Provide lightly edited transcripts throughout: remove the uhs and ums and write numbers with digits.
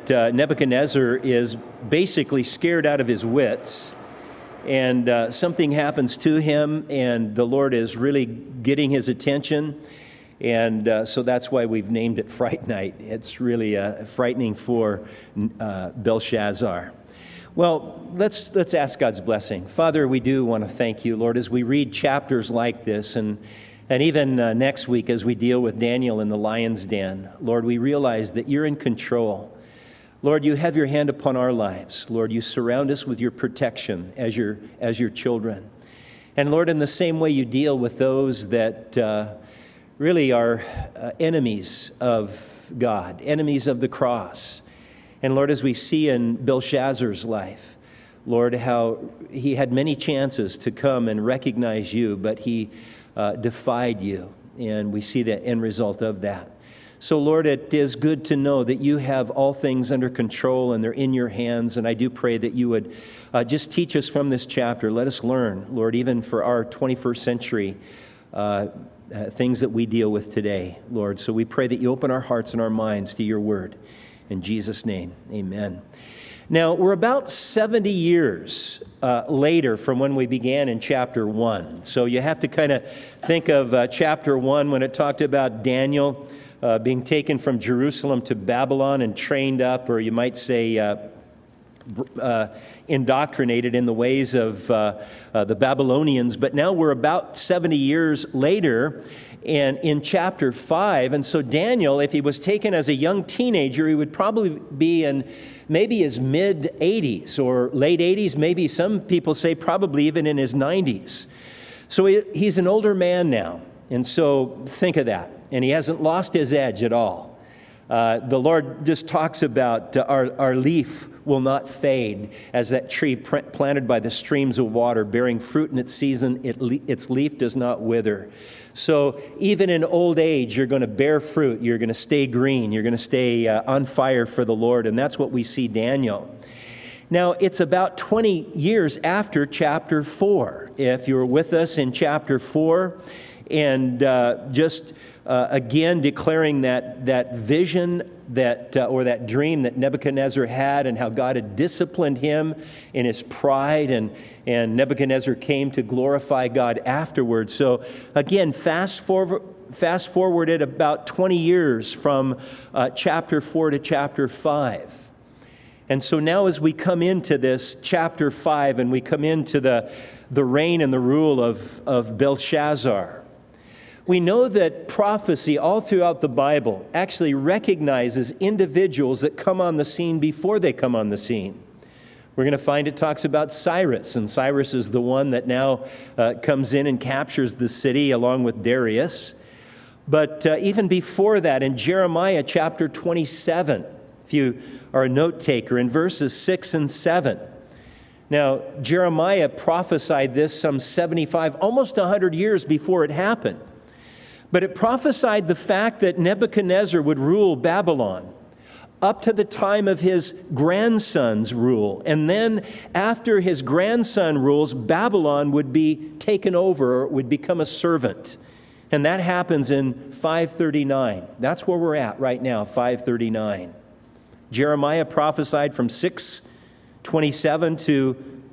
that Nebuchadnezzar is basically scared out of his wits, and something happens to him, and the Lord is really getting his attention, and so that's why we've named it Fright Night. It's really frightening for Belshazzar. Well, let's ask God's blessing. Father, we do want to thank you, Lord, as we read chapters like this, and even next week as we deal with Daniel in the lion's den. Lord, we realize that you're in control. Lord, you have your hand upon our lives. Lord, you surround us with your protection as your children. And Lord, in the same way you deal with those that really are enemies of God, enemies of the cross. And Lord, as we see in Belshazzar's life, Lord, how he had many chances to come and recognize you, but he defied you. And we see the end result of that. So Lord, it is good to know that you have all things under control and they're in your hands. And I do pray that you would just teach us from this chapter. Let us learn, Lord, even for our 21st century things that we deal with today, Lord. So we pray that you open our hearts and our minds to your word. In Jesus' name, amen. Now, we're about 70 years later from when we began in chapter 1. So you have to kind of think of chapter 1 when it talked about Daniel being taken from Jerusalem to Babylon and trained up, or you might say indoctrinated in the ways of the Babylonians. But now we're about 70 years later, and in chapter 5, and so Daniel, if he was taken as a young teenager, he would probably be in maybe his mid-80s or late 80s, maybe some people say probably even in his 90s. So he's an older man now, and so think of that. And he hasn't lost his edge at all. The Lord just talks about our leaf will not fade, as that tree planted by the streams of water, bearing fruit in its season, its leaf does not wither. So even in old age, you're going to bear fruit. You're going to stay green. You're going to stay on fire for the Lord. And that's what we see Daniel. Now, it's about 20 years after chapter 4. If you're with us in chapter 4, and again declaring that vision or that dream that Nebuchadnezzar had, and how God had disciplined him in his pride, and Nebuchadnezzar came to glorify God afterwards. So again, fast forward it about 20 years from chapter 4 to chapter 5. And so now as we come into this chapter 5, and we come into the reign and the rule of Belshazzar, we know that prophecy all throughout the Bible actually recognizes individuals that come on the scene before they come on the scene. We're going to find it talks about Cyrus, and Cyrus is the one that now comes in and captures the city along with Darius. But even before that, in Jeremiah chapter 27, if you are a note taker, in verses 6 and 7, now Jeremiah prophesied this some 75, almost 100 years before it happened. But it prophesied the fact that Nebuchadnezzar would rule Babylon up to the time of his grandson's rule. And then after his grandson rules, Babylon would be taken over, or would become a servant. And that happens in 539. That's where we're at right now, 539. Jeremiah prophesied from 627 to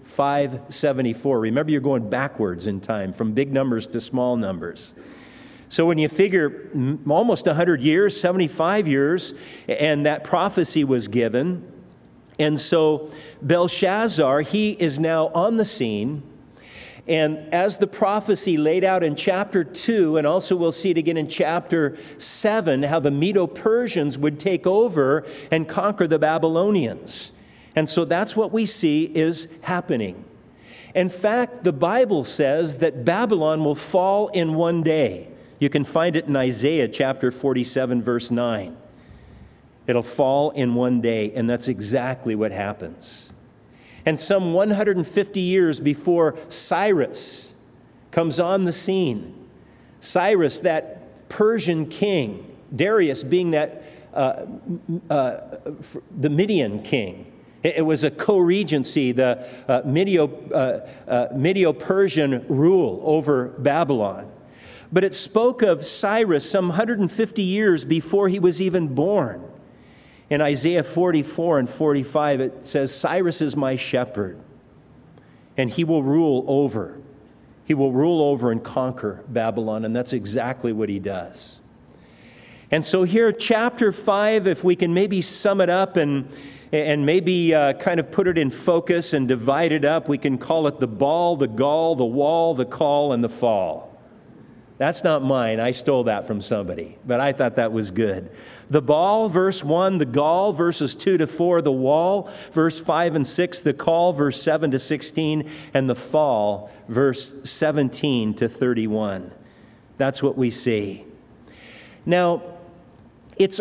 574. Remember, you're going backwards in time, from big numbers to small numbers. So when you figure almost 100 years, 75 years, and that prophecy was given, and so Belshazzar, he is now on the scene, and as the prophecy laid out in chapter 2, and also we'll see it again in chapter 7, how the Medo-Persians would take over and conquer the Babylonians. And so that's what we see is happening. In fact, the Bible says that Babylon will fall in one day. You can find it in Isaiah chapter 47, verse 9. It'll fall in one day, and that's exactly what happens. And some 150 years before Cyrus comes on the scene, Cyrus, that Persian king, Darius being that the Median king. It was a co-regency, the Medo-Persian rule over Babylon. But it spoke of Cyrus some 150 years before he was even born. In Isaiah 44 and 45, it says, Cyrus is my shepherd, and he will rule over. He will rule over and conquer Babylon, and that's exactly what he does. And so here, chapter 5, if we can maybe sum it up and maybe kind of put it in focus and divide it up, we can call it the ball, the gall, the wall, the call, and the fall. That's not mine. I stole that from somebody, but I thought that was good. The ball, verse 1, the gall, verses 2 to 4, the wall, verse 5 and 6, the call, verse 7 to 16, and the fall, verse 17 to 31. That's what we see. Now, it's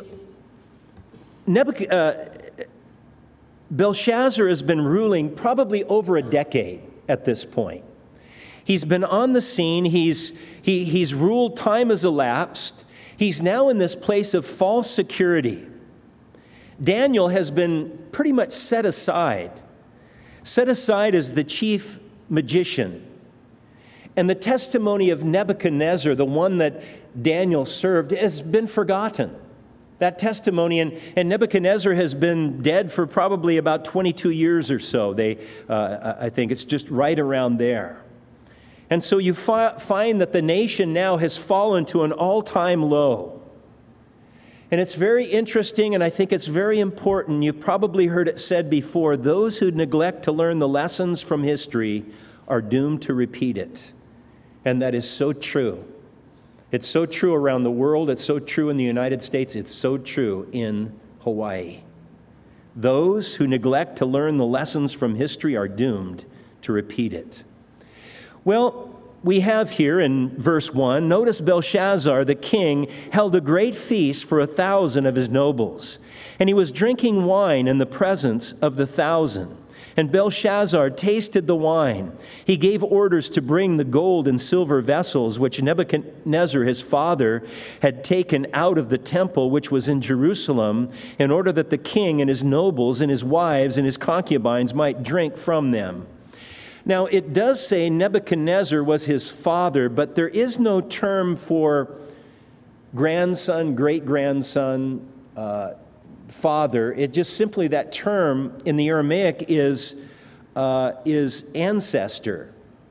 Belshazzar has been ruling probably over a decade at this point. He's been on the scene. He's ruled. Time has elapsed. He's now in this place of false security. Daniel has been pretty much set aside as the chief magician. And the testimony of Nebuchadnezzar, the one that Daniel served, has been forgotten. That testimony, and Nebuchadnezzar has been dead for probably about 22 years or so. I think it's just right around there. And so you find that the nation now has fallen to an all-time low. And it's very interesting, and I think it's very important. You've probably heard it said before, those who neglect to learn the lessons from history are doomed to repeat it. And that is so true. It's so true around the world. It's so true in the United States. It's so true in Hawaii. Those who neglect to learn the lessons from history are doomed to repeat it. Well, we have here in verse 1, notice Belshazzar, the king, held a great feast for 1,000 of his nobles, and he was drinking wine in the presence of the 1,000. And Belshazzar tasted the wine. He gave orders to bring the gold and silver vessels which Nebuchadnezzar, his father, had taken out of the temple which was in Jerusalem, in order that the king and his nobles and his wives and his concubines might drink from them. Now, it does say Nebuchadnezzar was his father, but there is no term for grandson, great-grandson, father. It just simply, that term in the Aramaic is ancestor,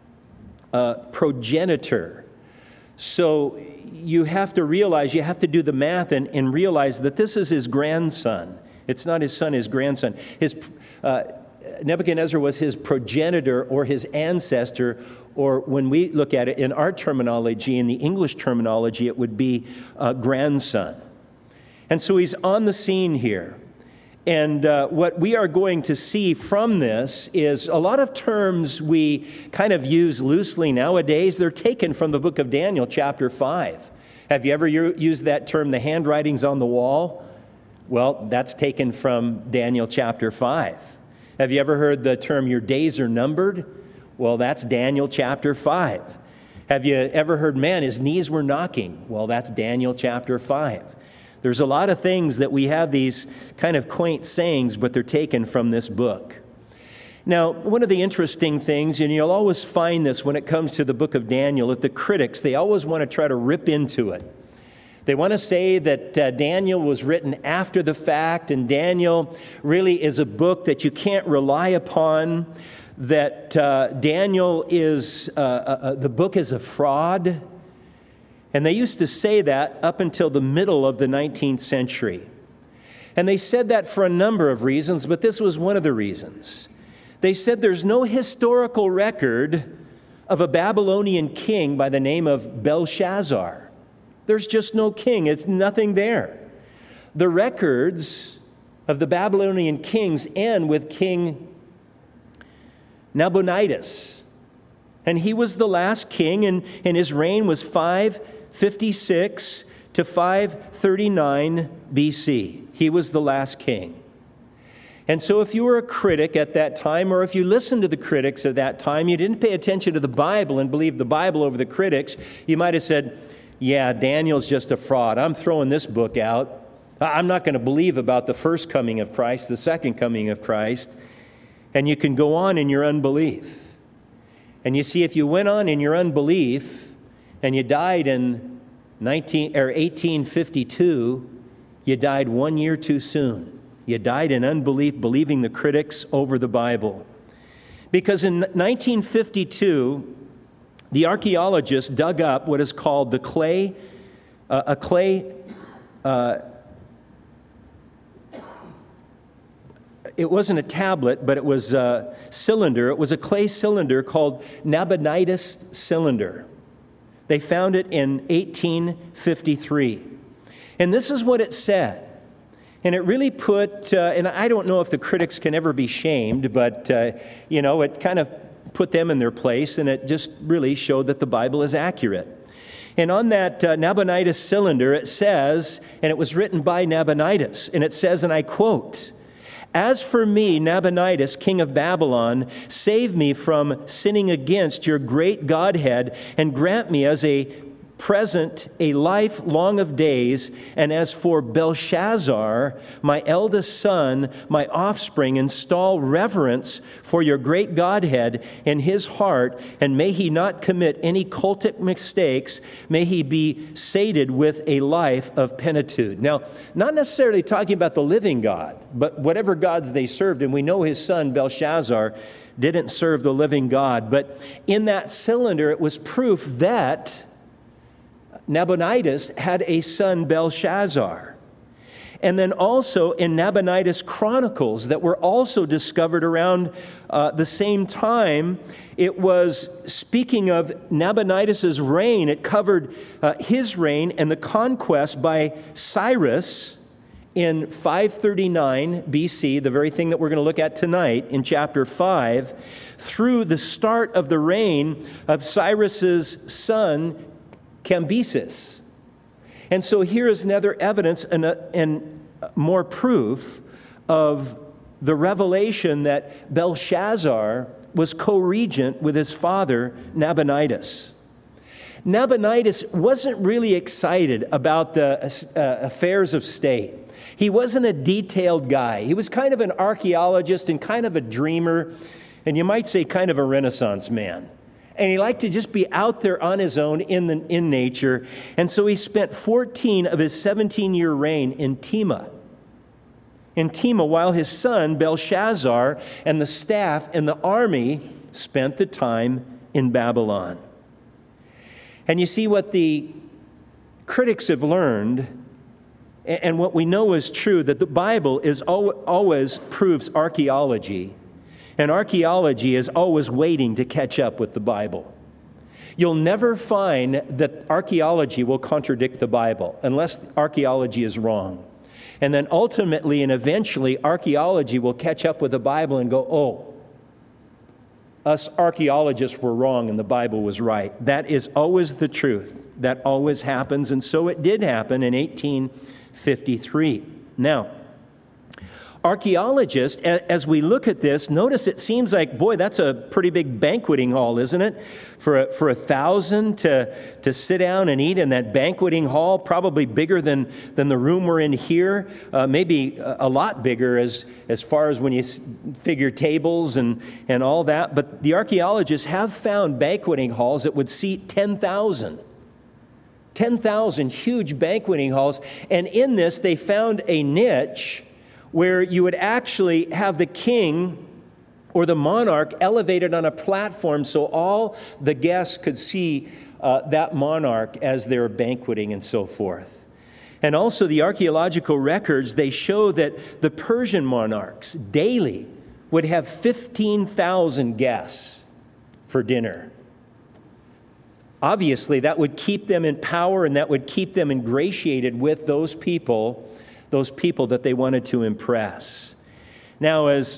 progenitor. So you have to realize, you have to do the math and realize that this is his grandson. It's not his son, his grandson. Nebuchadnezzar was his progenitor or his ancestor, or when we look at it in our terminology, in the English terminology, it would be grandson. And so he's on the scene here. And what we are going to see from this is a lot of terms we kind of use loosely nowadays. They're taken from the book of Daniel, chapter 5. Have you ever used that term, the handwriting's on the wall? Well, that's taken from Daniel chapter 5. Have you ever heard the term, your days are numbered? Well, that's Daniel chapter 5. Have you ever heard, man, his knees were knocking? Well, that's Daniel chapter 5. There's a lot of things that we have these kind of quaint sayings, but they're taken from this book. Now, one of the interesting things, and you'll always find this when it comes to the book of Daniel, that the critics, they always want to try to rip into it. They want to say that Daniel was written after the fact, and Daniel really is a book that you can't rely upon, that Daniel is, the book is a fraud. And they used to say that up until the middle of the 19th century. And they said that for a number of reasons, but this was one of the reasons. They said there's no historical record of a Babylonian king by the name of Belshazzar. There's just no king. It's nothing there. The records of the Babylonian kings end with King Nabonidus. And he was the last king, and his reign was 556 to 539 BC. He was the last king. And so if you were a critic at that time, or if you listened to the critics at that time, you didn't pay attention to the Bible and believed the Bible over the critics, you might have said, yeah, Daniel's just a fraud. I'm throwing this book out. I'm not going to believe about the first coming of Christ, the second coming of Christ. And you can go on in your unbelief. And you see, if you went on in your unbelief and you died in 1852, you died 1 year too soon. You died in unbelief, believing the critics over the Bible. Because in 1952, the archaeologists dug up what is called the clay, it wasn't a tablet, but it was a cylinder. It was a clay cylinder called Nabonidus cylinder. They found it in 1853. And this is what it said. And it really put, and I don't know if the critics can ever be shamed, but, it kind of put them in their place, and it just really showed that the Bible is accurate. And on that Nabonidus cylinder, it says, and it was written by Nabonidus, and it says, and I quote, "As for me, Nabonidus, king of Babylon, save me from sinning against your great Godhead, and grant me as a present a life long of days. And as for Belshazzar, my eldest son, my offspring, install reverence for your great Godhead in his heart, and may he not commit any cultic mistakes. May he be sated with a life of plenitude." Now, not necessarily talking about the living God, but whatever gods they served. And we know his son, Belshazzar, didn't serve the living God. But in that cylinder, it was proof that Nabonidus had a son, Belshazzar. And then also in Nabonidus Chronicles that were also discovered around the same time, it was speaking of Nabonidus' reign. It covered his reign and the conquest by Cyrus in 539 BC, the very thing that we're going to look at tonight in chapter 5, through the start of the reign of Cyrus's son, Cambyses. And so here is another evidence and more proof of the revelation that Belshazzar was co-regent with his father, Nabonidus. Nabonidus wasn't really excited about the affairs of state. He wasn't a detailed guy. He was kind of an archaeologist and kind of a dreamer, and you might say kind of a Renaissance man. And he liked to just be out there on his own in nature. And so he spent 14 of his 17-year reign in Tema. While his son, Belshazzar, and the staff and the army spent the time in Babylon. And you see what the critics have learned, and what we know is true, that the Bible is always proves archaeology. And archaeology is always waiting to catch up with the Bible. You'll never find that archaeology will contradict the Bible unless archaeology is wrong. And then ultimately and eventually, archaeology will catch up with the Bible and go, oh, us archaeologists were wrong and the Bible was right. That is always the truth. That always happens. And so it did happen in 1853. Now, archaeologists, as we look at this, notice it seems like, boy, that's a pretty big banqueting hall, isn't it? For 1,000 to sit down and eat in that banqueting hall, probably bigger than the room we're in here, maybe a lot bigger as far as when you figure tables and all that. But the archaeologists have found banqueting halls that would seat 10,000. 10,000 huge banqueting halls. And in this, they found a niche where you would actually have the king or the monarch elevated on a platform so all the guests could see that monarch as they're banqueting and so forth. And also the archaeological records, they show that the Persian monarchs daily would have 15,000 guests for dinner. Obviously, that would keep them in power and that would keep them ingratiated with those people that they wanted to impress. Now, as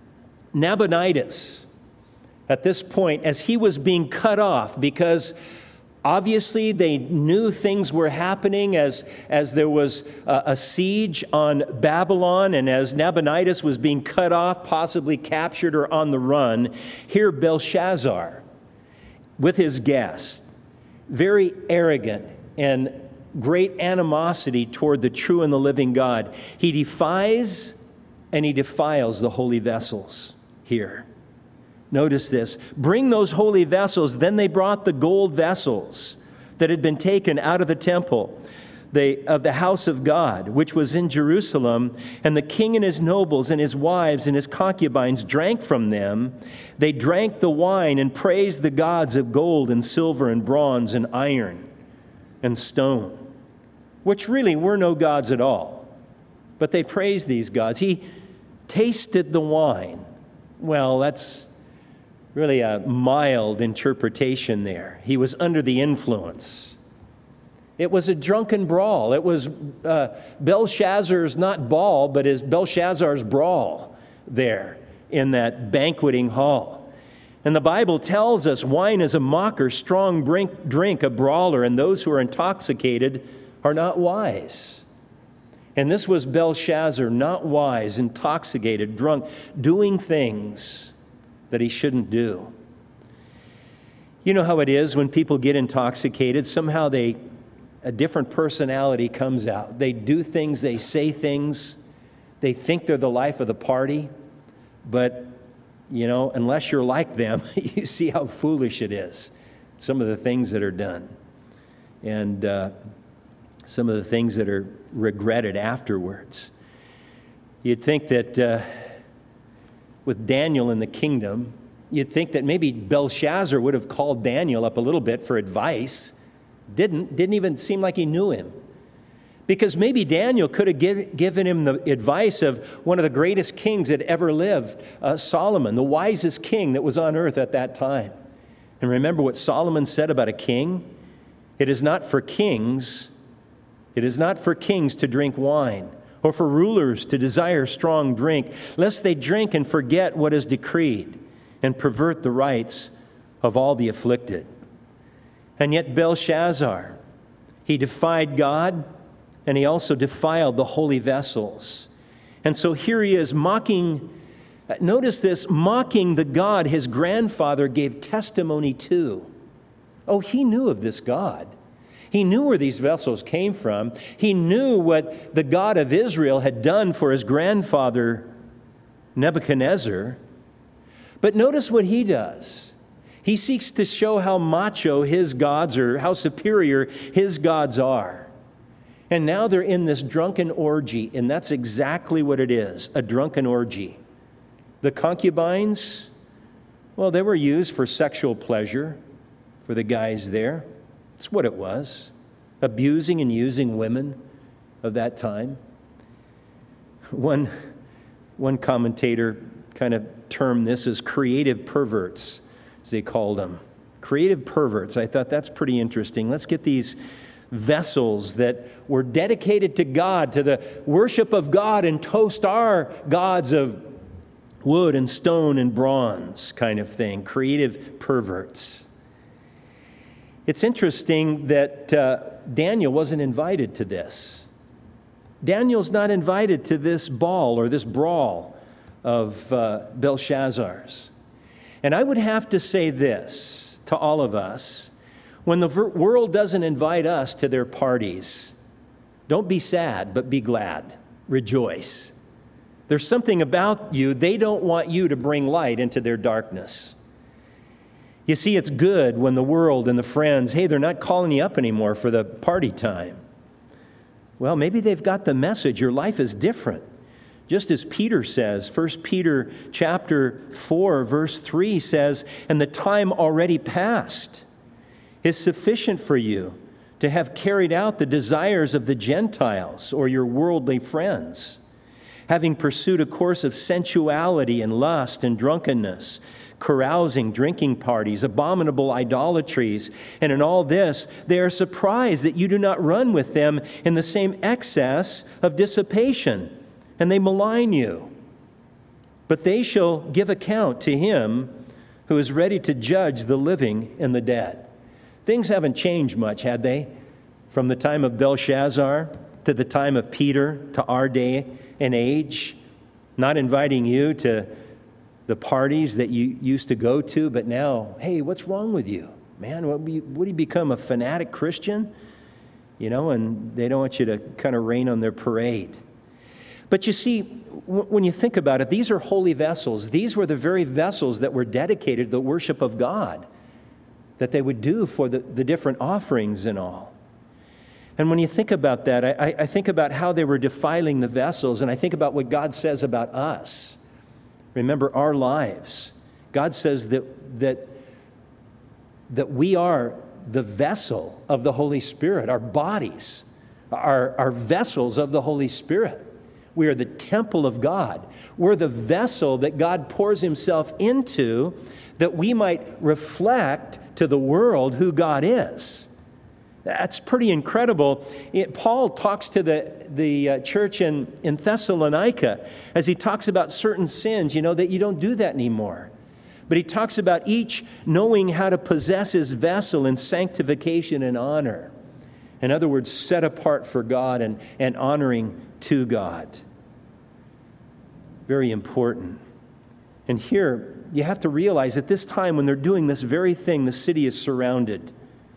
Nabonidus, at this point, as he was being cut off, because obviously they knew things were happening as there was a siege on Babylon, and as Nabonidus was being cut off, possibly captured or on the run, here Belshazzar, with his guests, very arrogant and great animosity toward the true and the living God. He defies and he defiles the holy vessels here. Notice this. Bring those holy vessels. Then they brought the gold vessels that had been taken out of the temple. of the house of God, which was in Jerusalem, and the king and his nobles and his wives and his concubines drank from them. They drank the wine and praised the gods of gold and silver and bronze and iron and stone, which really were no gods at all. But they praised these gods. He tasted the wine. Well, that's really a mild interpretation there. He was under the influence. It was a drunken brawl. It was Belshazzar's not ball, but his Belshazzar's brawl there in that banqueting hall. And the Bible tells us wine is a mocker, strong drink, a brawler, and those who are intoxicated are not wise. And this was Belshazzar, not wise, intoxicated, drunk, doing things that he shouldn't do. You know how it is when people get intoxicated, somehow a different personality comes out. They do things, they say things, they think they're the life of the party, but, unless you're like them, you see how foolish it is, some of the things that are done, and some of the things that are regretted afterwards. You'd think that with Daniel in the kingdom, you'd think that maybe Belshazzar would have called Daniel up a little bit for advice. Didn't even seem like he knew him. Because maybe Daniel could have given him the advice of one of the greatest kings that ever lived, Solomon, the wisest king that was on earth at that time. And remember what Solomon said about a king? It is not for kings to drink wine, or for rulers to desire strong drink, lest they drink and forget what is decreed, and pervert the rights of all the afflicted. And yet Belshazzar, he defied God, and he also defiled the holy vessels. And so here he is mocking the God his grandfather gave testimony to. Oh, he knew of this God. He knew where these vessels came from. He knew what the God of Israel had done for his grandfather Nebuchadnezzar. But notice what he does. He seeks to show how macho his gods are, how superior his gods are. And now they're in this drunken orgy, and that's exactly what it is, a drunken orgy. The concubines, well, they were used for sexual pleasure for the guys there. That's what it was, abusing and using women of that time. One commentator kind of termed this as creative perverts, as they called them. Creative perverts. I thought that's pretty interesting. Let's get these vessels that were dedicated to God, to the worship of God, and toast our gods of wood and stone and bronze kind of thing. Creative perverts. It's interesting that Daniel wasn't invited to this. Daniel's not invited to this ball or this brawl of Belshazzar's. And I would have to say this to all of us. When the world doesn't invite us to their parties, don't be sad, but be glad. Rejoice. There's something about you. They don't want you to bring light into their darkness. You see, it's good when the world and the friends, hey, they're not calling you up anymore for the party time. Well, maybe they've got the message. Your life is different. Just as Peter says, 1 Peter chapter 4, verse 3 says, and the time already past is sufficient for you to have carried out the desires of the Gentiles or your worldly friends, having pursued a course of sensuality and lust and drunkenness, carousing, drinking parties, abominable idolatries, and in all this they are surprised that you do not run with them in the same excess of dissipation, and they malign you. But they shall give account to him who is ready to judge the living and the dead. Things haven't changed much, had they? From the time of Belshazzar to the time of Peter to our day and age, not inviting you to the parties that you used to go to, but now, hey, what's wrong with you? Man, would you become a fanatic Christian? And they don't want you to kind of rain on their parade. But you see, when you think about it, these are holy vessels. These were the very vessels that were dedicated to the worship of God, that they would do for the different offerings and all. And when you think about that, I think about how they were defiling the vessels, and I think about what God says about us. Remember our lives. God says that we are the vessel of the Holy Spirit. Our bodies are vessels of the Holy Spirit. We are the temple of God. We're the vessel that God pours himself into that we might reflect to the world who God is. That's pretty incredible. Paul talks to the church in Thessalonica as he talks about certain sins, that you don't do that anymore. But he talks about each knowing how to possess his vessel in sanctification and honor. In other words, set apart for God and honoring to God. Very important. And here, you have to realize at this time when they're doing this very thing, the city is surrounded,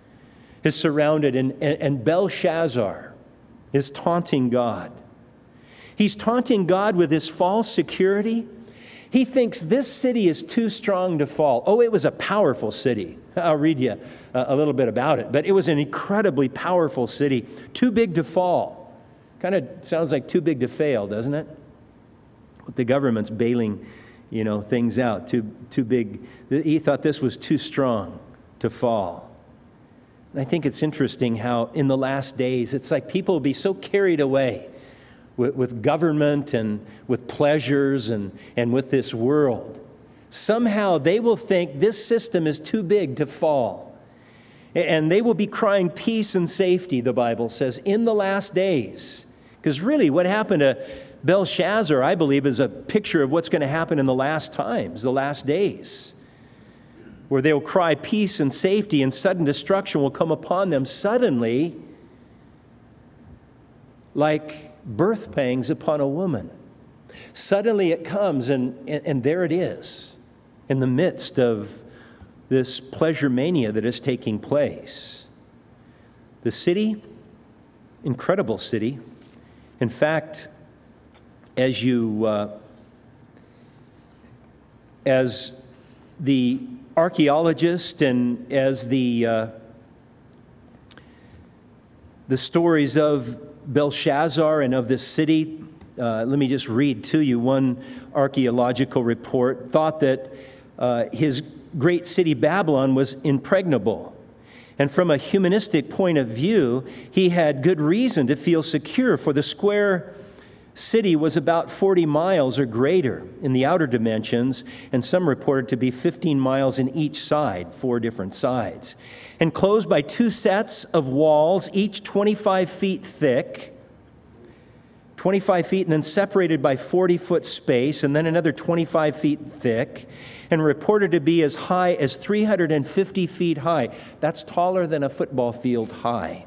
and Belshazzar is taunting God. He's taunting God with his false security. He thinks this city is too strong to fall. Oh, it was a powerful city. I'll read you a little bit about it. But it was an incredibly powerful city, too big to fall. Kind of sounds like too big to fail, doesn't it? The government's bailing, things out, too big. He thought this was too strong to fall. And I think it's interesting how in the last days, it's like people will be so carried away with government and with pleasures and with this world. Somehow they will think this system is too big to fall. And they will be crying peace and safety, the Bible says, in the last days. Because really what happened to Belshazzar, I believe, is a picture of what's going to happen in the last times, the last days, where they'll cry peace and safety and sudden destruction will come upon them suddenly like birth pangs upon a woman. Suddenly it comes and there it is in the midst of this pleasure mania that is taking place. The city, incredible city. In fact, as the archaeologist and as the stories of Belshazzar and of this city, let me just read to you one archaeological report, thought that his great city Babylon was impregnable. And from a humanistic point of view, he had good reason to feel secure, for the square city was about 40 miles or greater in the outer dimensions, and some reported to be 15 miles in each side, 4 different sides, enclosed by 2 sets of walls, each 25 feet thick, 25 feet, and then separated by 40-foot space, and then another 25 feet thick, and reported to be as high as 350 feet high. That's taller than a football field high.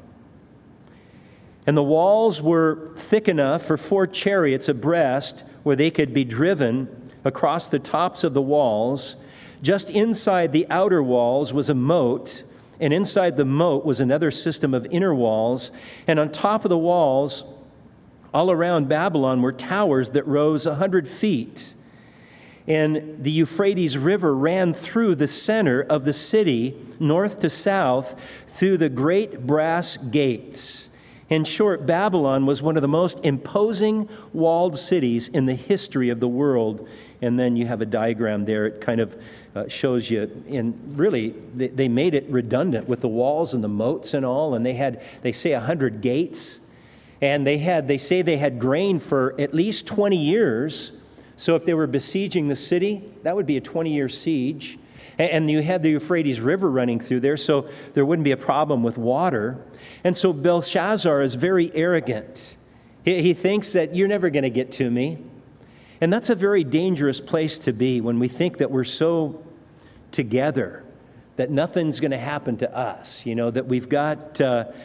And the walls were thick enough for 4 chariots abreast where they could be driven across the tops of the walls. Just inside the outer walls was a moat, and inside the moat was another system of inner walls. And on top of the walls, all around Babylon, were towers that rose 100 feet. And the Euphrates River ran through the center of the city, north to south, through the great brass gates. In short, Babylon was one of the most imposing walled cities in the history of the world. And then you have a diagram there. It kind of shows you, and really, they made it redundant with the walls and the moats and all. And they say 100 gates. And they say they had grain for at least 20 years. So if they were besieging the city, that would be a 20-year siege. And you had the Euphrates River running through there, so there wouldn't be a problem with water. And so Belshazzar is very arrogant. He thinks that you're never going to get to me. And that's a very dangerous place to be when we think that we're so together, that nothing's going to happen to us, that we've got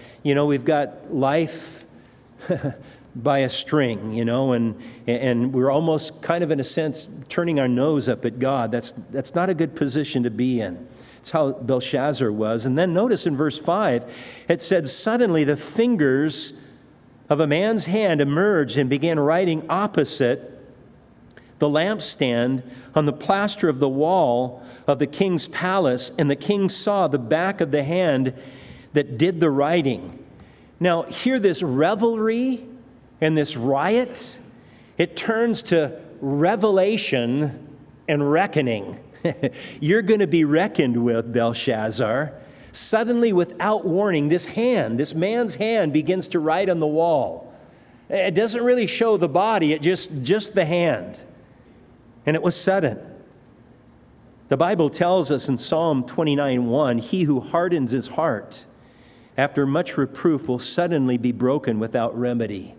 life by a string, and we're almost kind of in a sense turning our nose up at God. That's not a good position to be in. It's how Belshazzar was. And then notice in verse 5, it said, suddenly the fingers of a man's hand emerged and began writing opposite the lampstand on the plaster of the wall of the king's palace, and the king saw the back of the hand that did the writing. Now, here this revelry and this riot, it turns to revelation and reckoning. You're going to be reckoned with, Belshazzar. Suddenly, without warning, this man's hand begins to write on the wall. It doesn't really show the body, it just the hand. And it was sudden. The Bible tells us in Psalm 29:1, he who hardens his heart after much reproof will suddenly be broken without remedy.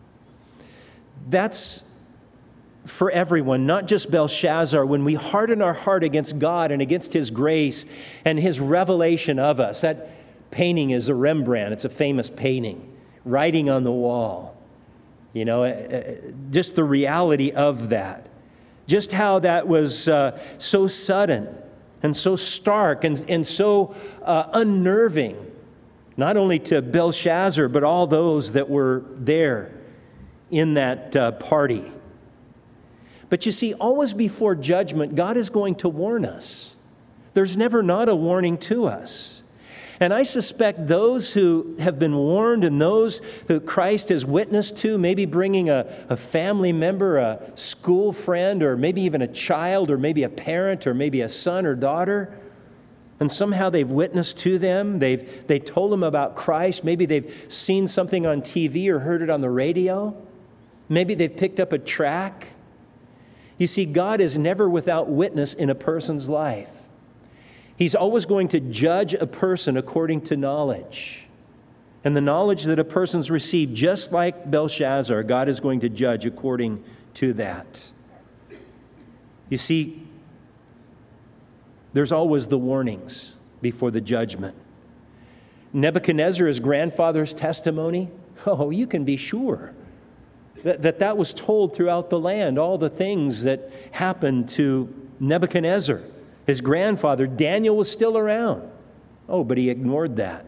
That's for everyone, not just Belshazzar. When we harden our heart against God and against His grace and His revelation of us, that painting is a Rembrandt. It's a famous painting, writing on the wall. You know, just the reality of that. Just how that was so sudden and so stark and so unnerving, not only to Belshazzar, but all those that were there in that party. But you see, always before judgment, God is going to warn us. There's never not a warning to us. And I suspect those who have been warned and those who Christ has witnessed to, maybe bringing a family member, a school friend, or maybe even a child, or maybe a parent, or maybe a son or daughter, and somehow they've witnessed to them, they told them about Christ, maybe they've seen something on TV or heard it on the radio, maybe they've picked up a tract. You see, God is never without witness in a person's life. He's always going to judge a person according to knowledge. And the knowledge that a person's received, just like Belshazzar, God is going to judge according to that. You see, there's always the warnings before the judgment. Nebuchadnezzar, his grandfather's testimony, you can be sure that was told throughout the land, all the things that happened to Nebuchadnezzar. His grandfather, Daniel, was still around. But he ignored that.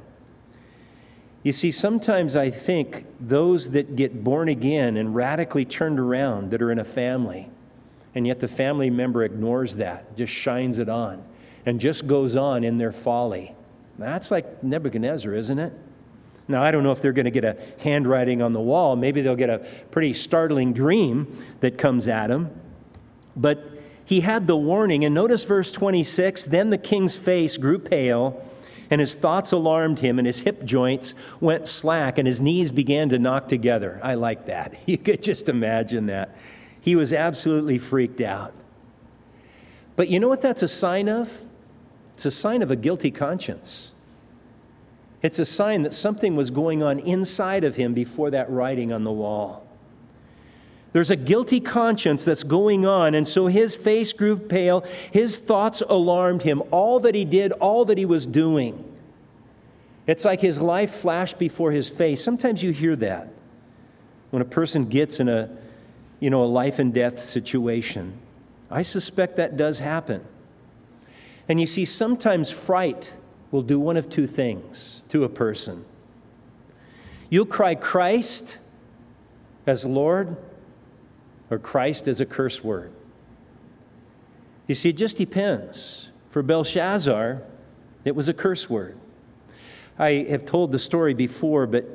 You see, sometimes I think those that get born again and radically turned around that are in a family, and yet the family member ignores that, just shines it on, and just goes on in their folly. That's like Nebuchadnezzar, isn't it? Now, I don't know if they're going to get a handwriting on the wall. Maybe they'll get a pretty startling dream that comes at them. But he had the warning. And notice verse 26, then the king's face grew pale, and his thoughts alarmed him, and his hip joints went slack, and his knees began to knock together. I like that. You could just imagine that. He was absolutely freaked out. But you know what that's a sign of? It's a sign of a guilty conscience. It's a sign that something was going on inside of him before that writing on the wall. There's a guilty conscience that's going on, and so his face grew pale. His thoughts alarmed him. All that he did, all that he was doing. It's like his life flashed before his face. Sometimes you hear that when a person gets in a life and death situation. I suspect that does happen. And you see, sometimes fright will do one of two things to a person. You'll cry Christ as Lord, or Christ as a curse word. You see, it just depends. For Belshazzar, it was a curse word. I have told the story before, but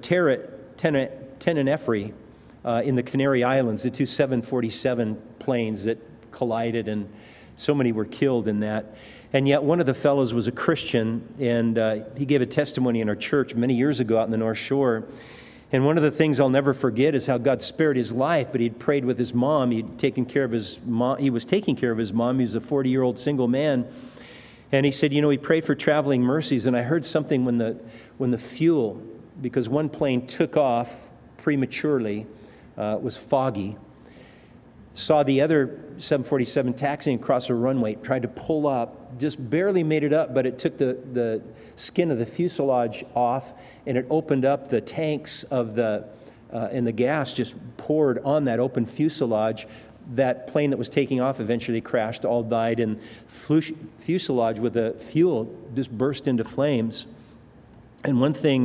Tenerife in the Canary Islands, the two 747 planes that collided, and so many were killed in that. And yet one of the fellows was a Christian, and he gave a testimony in our church many years ago out in the North Shore. And one of the things I'll never forget is how God spared his life, but he'd prayed with his mom. He was taking care of his mom. He was a 40-year-old single man. And he said, he prayed for traveling mercies. And I heard something when the fuel, because one plane took off prematurely, it was foggy, saw the other 747 taxiing across a runway, tried to pull up, just barely made it up, but it took the skin of the fuselage off, and it opened up the tanks of and the gas just poured on that open fuselage. That plane that was taking off eventually crashed, all died, and fuselage with the fuel just burst into flames. And one thing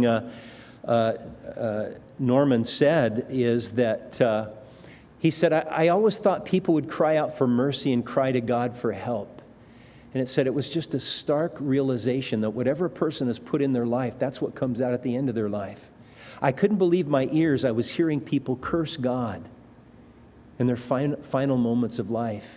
Norman said is that he said, I always thought people would cry out for mercy and cry to God for help. And it said it was just a stark realization that whatever a person has put in their life, that's what comes out at the end of their life. I couldn't believe my ears. I was hearing people curse God in their final moments of life.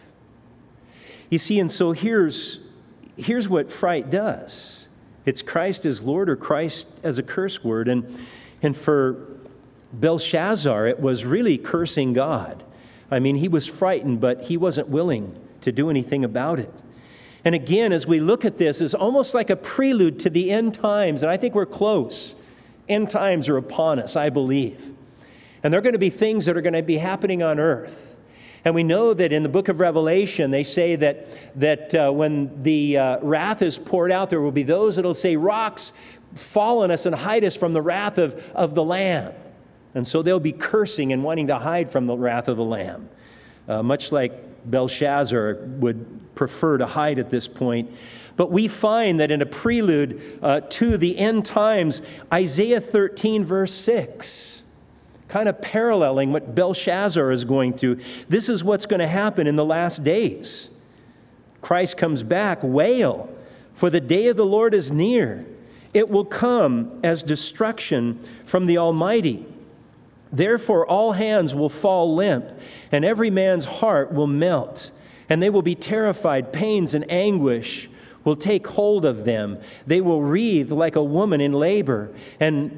You see, and so here's what fright does. It's Christ as Lord or Christ as a curse word. And for Belshazzar, it was really cursing God. I mean, he was frightened, but he wasn't willing to do anything about it. And again, as we look at this, it's almost like a prelude to the end times. And I think we're close. End times are upon us, I believe. And there are going to be things that are going to be happening on earth. And we know that in the book of Revelation, they say that when the wrath is poured out, there will be those that will say, rocks fall on us and hide us from the wrath of the Lamb. And so they'll be cursing and wanting to hide from the wrath of the Lamb, much like Belshazzar would prefer to hide at this point. But we find that in a prelude to the end times, Isaiah 13, verse 6, kind of paralleling what Belshazzar is going through. This is what's going to happen in the last days. Christ comes back. Wail, for the day of the Lord is near. It will come as destruction from the Almighty. Therefore, all hands will fall limp, and every man's heart will melt, and they will be terrified. Pains and anguish will take hold of them. They will writhe like a woman in labor, and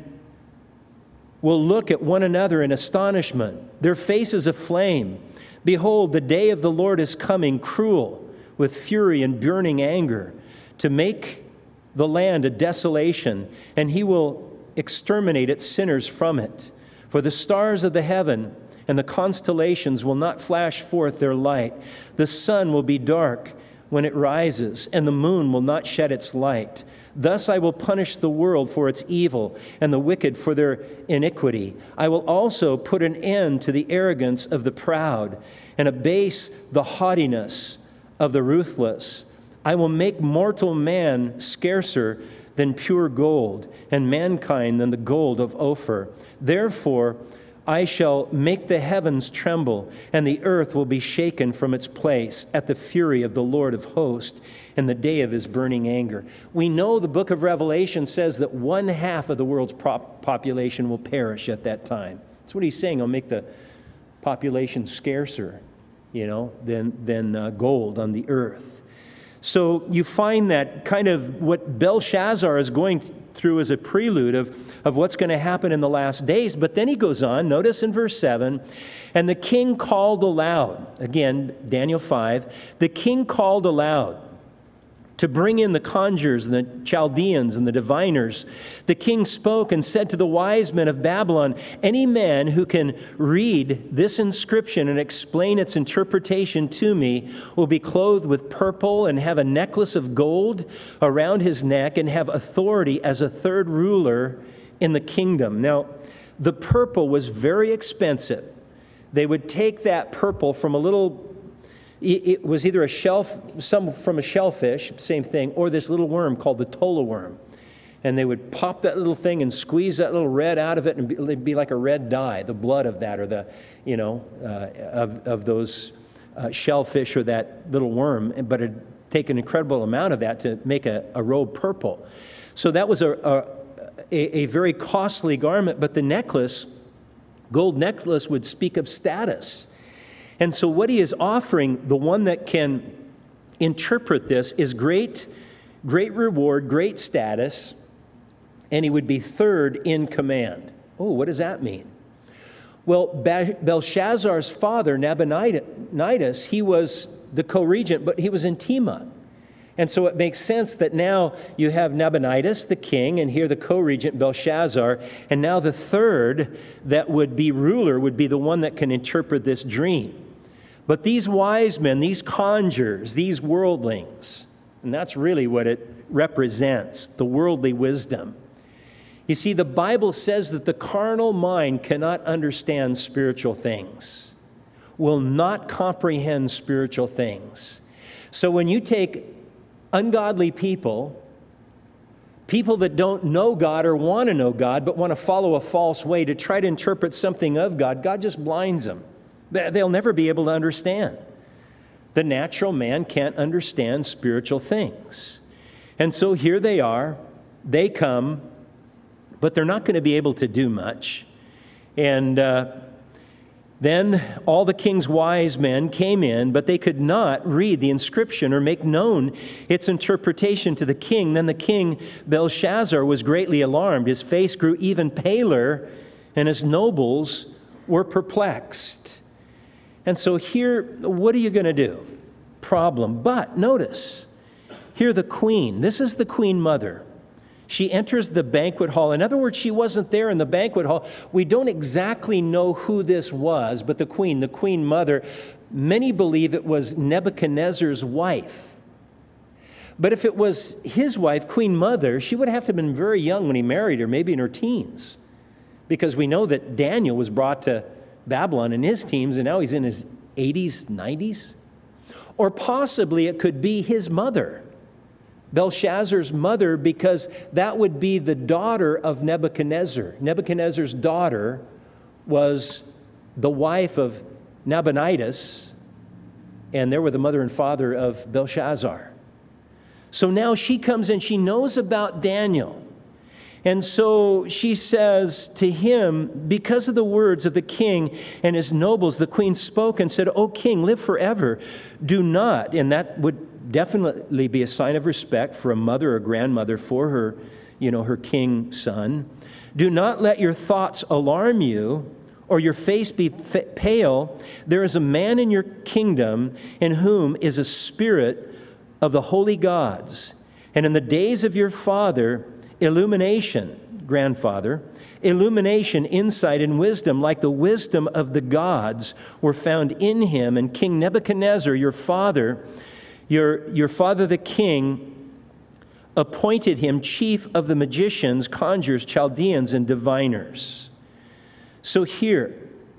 will look at one another in astonishment, their faces aflame. Behold, the day of the Lord is coming, cruel, with fury and burning anger, to make the land a desolation, and he will exterminate its sinners from it. For the stars of the heaven and the constellations will not flash forth their light. The sun will be dark when it rises, and the moon will not shed its light. Thus I will punish the world for its evil, and the wicked for their iniquity. I will also put an end to the arrogance of the proud, and abase the haughtiness of the ruthless. I will make mortal man scarcer than pure gold, and mankind than the gold of Ophir. Therefore, I shall make the heavens tremble, and the earth will be shaken from its place at the fury of the Lord of hosts in the day of his burning anger. We know the book of Revelation says that 1/2 of the world's population will perish at that time. That's what he's saying. I'll make the population scarcer, than gold on the earth. So you find that kind of what Belshazzar is going through as a prelude of what's going to happen in the last days. But then he goes on, notice in verse 7, and the king called aloud. Again, Daniel 5, the king called aloud to bring in the conjurers and the Chaldeans and the diviners. The king spoke and said to the wise men of Babylon, any man who can read this inscription and explain its interpretation to me will be clothed with purple and have a necklace of gold around his neck and have authority as a third ruler in the kingdom. Now, the purple was very expensive. They would take that purple from a little, it was either some from a shellfish, same thing, or this little worm called the tola worm. And they would pop that little thing and squeeze that little red out of it, and it'd be like a red dye, the blood of that, or the, of those shellfish or that little worm. But it'd take an incredible amount of that to make a robe purple. So that was a very costly garment, but the necklace, gold necklace, would speak of status. And so what he is offering, the one that can interpret this, is great reward, great status, and he would be third in command. Oh, what does that mean? Well, Belshazzar's father, Nabonidus, he was the co-regent, but he was in Tema. And so it makes sense that now you have Nabonidus, the king, and here the co-regent Belshazzar, and now the third that would be ruler would be the one that can interpret this dream. But these wise men, these conjurers, these worldlings, and that's really what it represents, the worldly wisdom. You see, the Bible says that the carnal mind cannot understand spiritual things, will not comprehend spiritual things. So when you take ungodly people that don't know God or want to know God, but want to follow a false way to try to interpret something of God, God just blinds them. They'll never be able to understand. The natural man can't understand spiritual things. And so here they are. They come. but they're not going to be able to do much. And then all the king's wise men came in, but they could not read the inscription or make known its interpretation to the king. Then the king Belshazzar was greatly alarmed. His face grew even paler, and his nobles were perplexed. And so here, what are you going to do? Problem. But notice, here the queen, this is the queen mother. She enters the banquet hall. In other words, she wasn't there in the banquet hall. We don't exactly know who this was, but the queen mother, many believe it was Nebuchadnezzar's wife. But if it was his wife, queen mother, she would have to have been very young when he married her, maybe in her teens. Because we know that Daniel was brought to Babylon in his teens, and now he's in his 80s, 90s. Or possibly it could be his mother, Belshazzar's mother, because that would be the daughter of Nebuchadnezzar. Nebuchadnezzar's daughter was the wife of Nabonidus, and they were the mother and father of Belshazzar. So now she comes in, she knows about Daniel. And so she says to him, because of the words of the king and his nobles, the queen spoke and said, "O king, live forever. Do not," and that would definitely be a sign of respect for a mother or grandmother for her, her king son. "Do not let your thoughts alarm you or your face be pale. There is a man in your kingdom in whom is a spirit of the holy gods. And in the days of your father, grandfather, illumination, insight, and wisdom, like the wisdom of the gods, were found in him. And King Nebuchadnezzar, your father the king, appointed him chief of the magicians, conjurers, Chaldeans, and diviners." So here,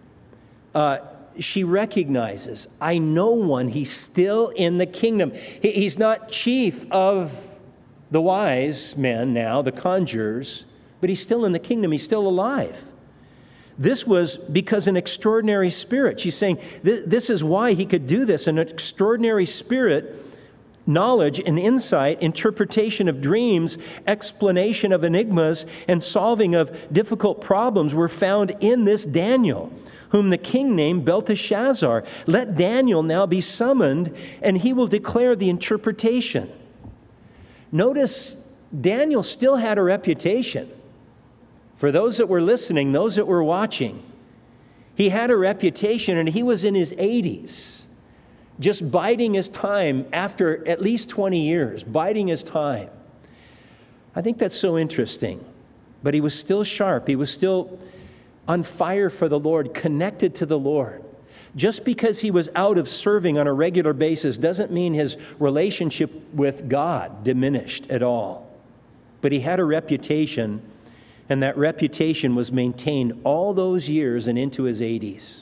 she recognizes, I know one, he's still in the kingdom. He's not chief of the wise men now, the conjurers, but he's still in the kingdom. He's still alive. This was because an extraordinary spirit. She's saying this is why he could do this. An extraordinary spirit, knowledge and insight, interpretation of dreams, explanation of enigmas, and solving of difficult problems were found in this Daniel, whom the king named Belteshazzar. Let Daniel now be summoned, and he will declare the interpretation. Notice, Daniel still had a reputation. For those that were listening, those that were watching, he had a reputation, and he was in his 80s, just biding his time after at least 20 years, biding his time. I think that's so interesting. But he was still sharp. He was still on fire for the Lord, connected to the Lord. Just because he was out of serving on a regular basis doesn't mean his relationship with God diminished at all. But he had a reputation, and that reputation was maintained all those years and into his 80s.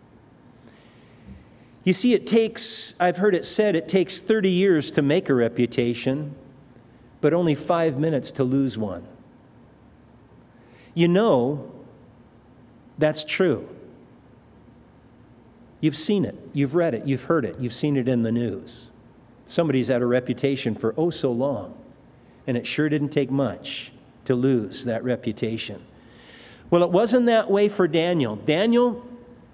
You see, I've heard it said, it takes 30 years to make a reputation, but only 5 minutes to lose one. That's true. You've seen it, you've read it, you've heard it, you've seen it in the news. Somebody's had a reputation for so long, and it sure didn't take much to lose that reputation. Well, it wasn't that way for Daniel. Daniel,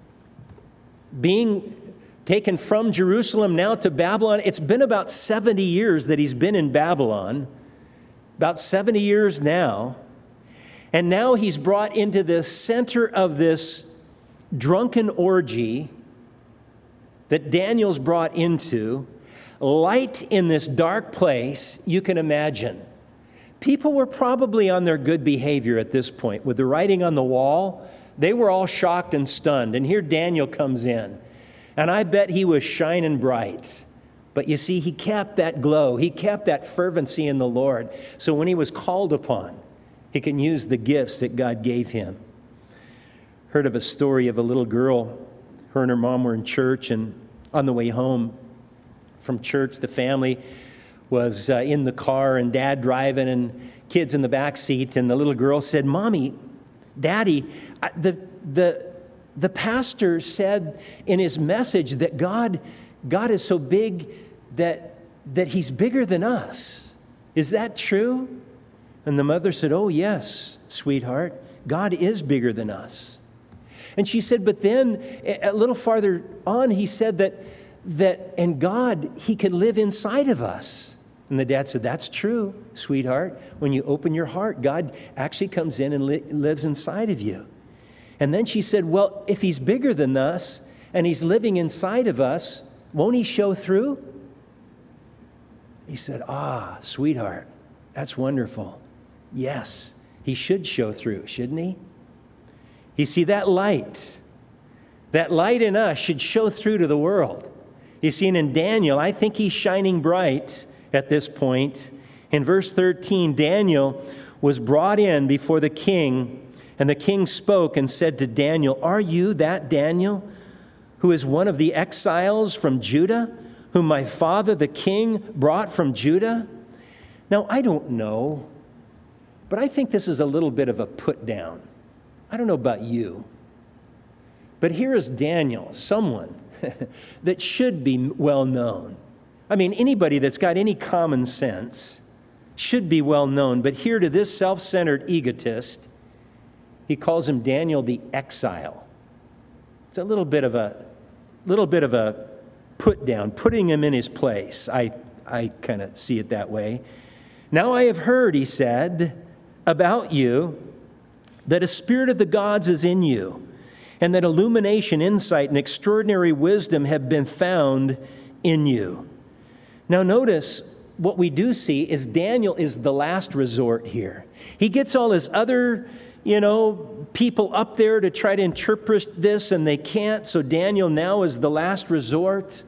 being taken from Jerusalem now to Babylon, it's been about 70 years that he's been in Babylon, about 70 years now, and now he's brought into the center of this drunken orgy that Daniel's brought into, light in this dark place. You can imagine. People were probably on their good behavior at this point. With the writing on the wall, they were all shocked and stunned. And here Daniel comes in. And I bet he was shining bright. But you see, he kept that glow. He kept that fervency in the Lord. So when he was called upon, he can use the gifts that God gave him. Heard of a story of a little girl. Her and her mom were in church, and on the way home from church, the family was in the car, and Dad driving and kids in the back seat, and the little girl said, "Mommy, Daddy, the pastor said in his message that God is so big that he's bigger than us. Is that true?" And the mother said, "Oh, yes, sweetheart, God is bigger than us." And she said, but then a little farther on, he said and God, he can live inside of us. And the dad said, "That's true, sweetheart. When you open your heart, God actually comes in and lives inside of you." And then she said, "Well, if he's bigger than us and he's living inside of us, won't he show through?" He said, "Sweetheart, that's wonderful. Yes, he should show through, shouldn't he?" You see, that light in us should show through to the world. You see, and in Daniel, I think he's shining bright at this point. In verse 13, Daniel was brought in before the king, and the king spoke and said to Daniel, "Are you that Daniel, who is one of the exiles from Judah, whom my father the king brought from Judah?" Now, I don't know, but I think this is a little bit of a put down. I don't know about you, but here is Daniel, someone that should be well known. I mean, anybody that's got any common sense should be well known. But here to this self-centered egotist, he calls him Daniel the exile. It's a little bit of a put down, putting him in his place. I kind of see it that way. "Now I have heard," he said, "about you, that a spirit of the gods is in you, and that illumination, insight, and extraordinary wisdom have been found in you." Now notice, what we do see is Daniel is the last resort here. He gets all his other, people up there to try to interpret this, and they can't, so Daniel now is the last resort.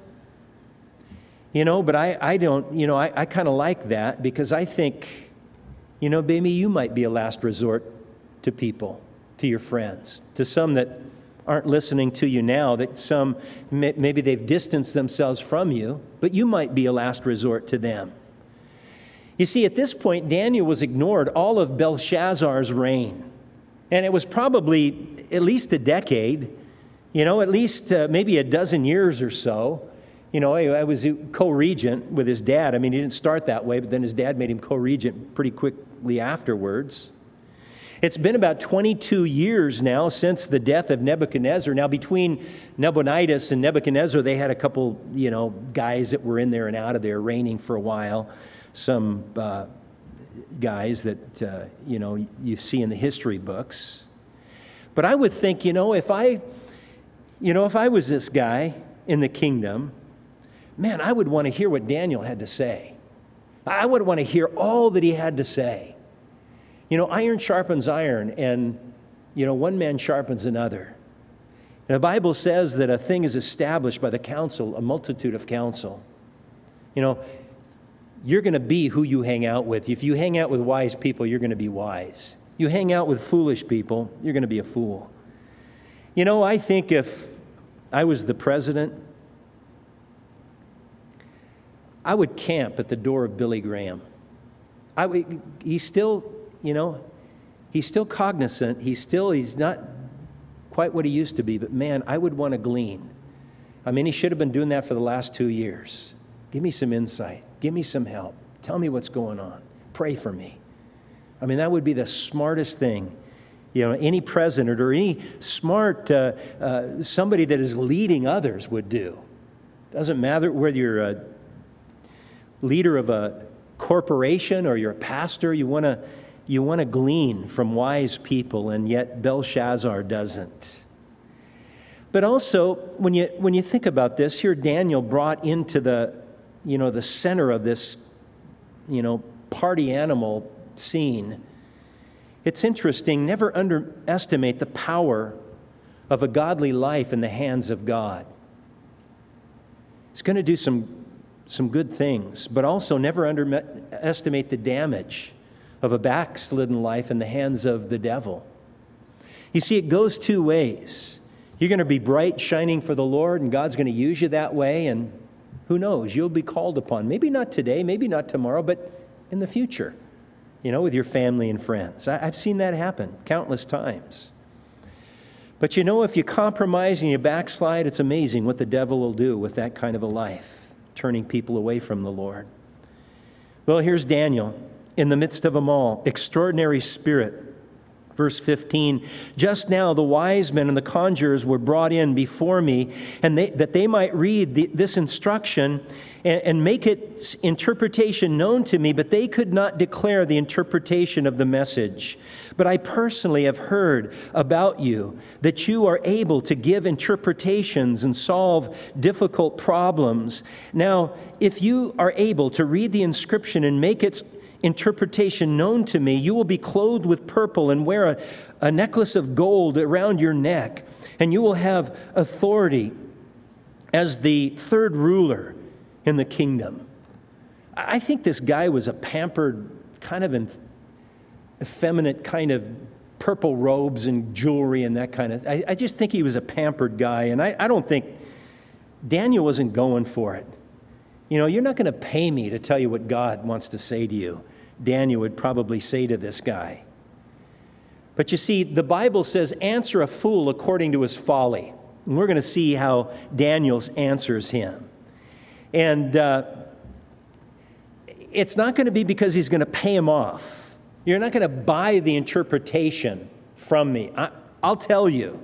But I don't, I kind of like that, because I think, maybe you might be a last resort to people, to your friends, to some that aren't listening to you now, that some, maybe they've distanced themselves from you, but you might be a last resort to them. You see, at this point, Daniel was ignored all of Belshazzar's reign. And it was probably at least a decade, at least maybe a dozen years or so. I was co-regent with his dad. I mean, he didn't start that way, but then his dad made him co-regent pretty quickly afterwards. It's been about 22 years now since the death of Nebuchadnezzar. Now, between Nabonidus and Nebuchadnezzar, they had a couple, guys that were in there and out of there reigning for a while. Some guys that, you see in the history books. But I would think, if I was this guy in the kingdom, man, I would want to hear what Daniel had to say. I would want to hear all that he had to say. Iron sharpens iron, and, one man sharpens another. And the Bible says that a thing is established by the counsel, a multitude of counsel. You're going to be who you hang out with. If you hang out with wise people, you're going to be wise. You hang out with foolish people, you're going to be a fool. I think if I was the president, I would camp at the door of Billy Graham. He's still cognizant. He's not quite what he used to be, but man, I would want to glean. I mean, he should have been doing that for the last 2 years. Give me some insight. Give me some help. Tell me what's going on. Pray for me. I mean, that would be the smartest thing, any president or any smart somebody that is leading others would do. Doesn't matter whether you're a leader of a corporation or you're a pastor, you want to glean from wise people, and yet Belshazzar doesn't. But also, when you think about this, here Daniel brought into the center of this, party animal scene. It's interesting, never underestimate the power of a godly life in the hands of God. It's going to do some good things, but also never underestimate the damage of a backslidden life in the hands of the devil. You see, it goes two ways. You're going to be bright, shining for the Lord, and God's going to use you that way, and who knows, you'll be called upon. Maybe not today, maybe not tomorrow, but in the future, with your family and friends. I've seen that happen countless times. But if you compromise and you backslide, it's amazing what the devil will do with that kind of a life, turning people away from the Lord. Well, here's Daniel. in the midst of them all. Extraordinary spirit. Verse 15, just now the wise men and the conjurers were brought in before me, and that they might read this instruction and make its interpretation known to me, but they could not declare the interpretation of the message. But I personally have heard about you, that you are able to give interpretations and solve difficult problems. Now, if you are able to read the inscription and make its interpretation known to me, you will be clothed with purple and wear a necklace of gold around your neck, and you will have authority as the third ruler in the kingdom. I think this guy was a pampered, kind of effeminate, kind of purple robes and jewelry and that kind of. I just think he was a pampered guy, and I don't think Daniel wasn't going for it. You know, you're not going to pay me to tell you what God wants to say to you, Daniel would probably say to this guy. But you see, the Bible says, answer a fool according to his folly. And we're going to see how Daniel answers him. And it's not going to be because he's going to pay him off. You're not going to buy the interpretation from me. I'll tell you.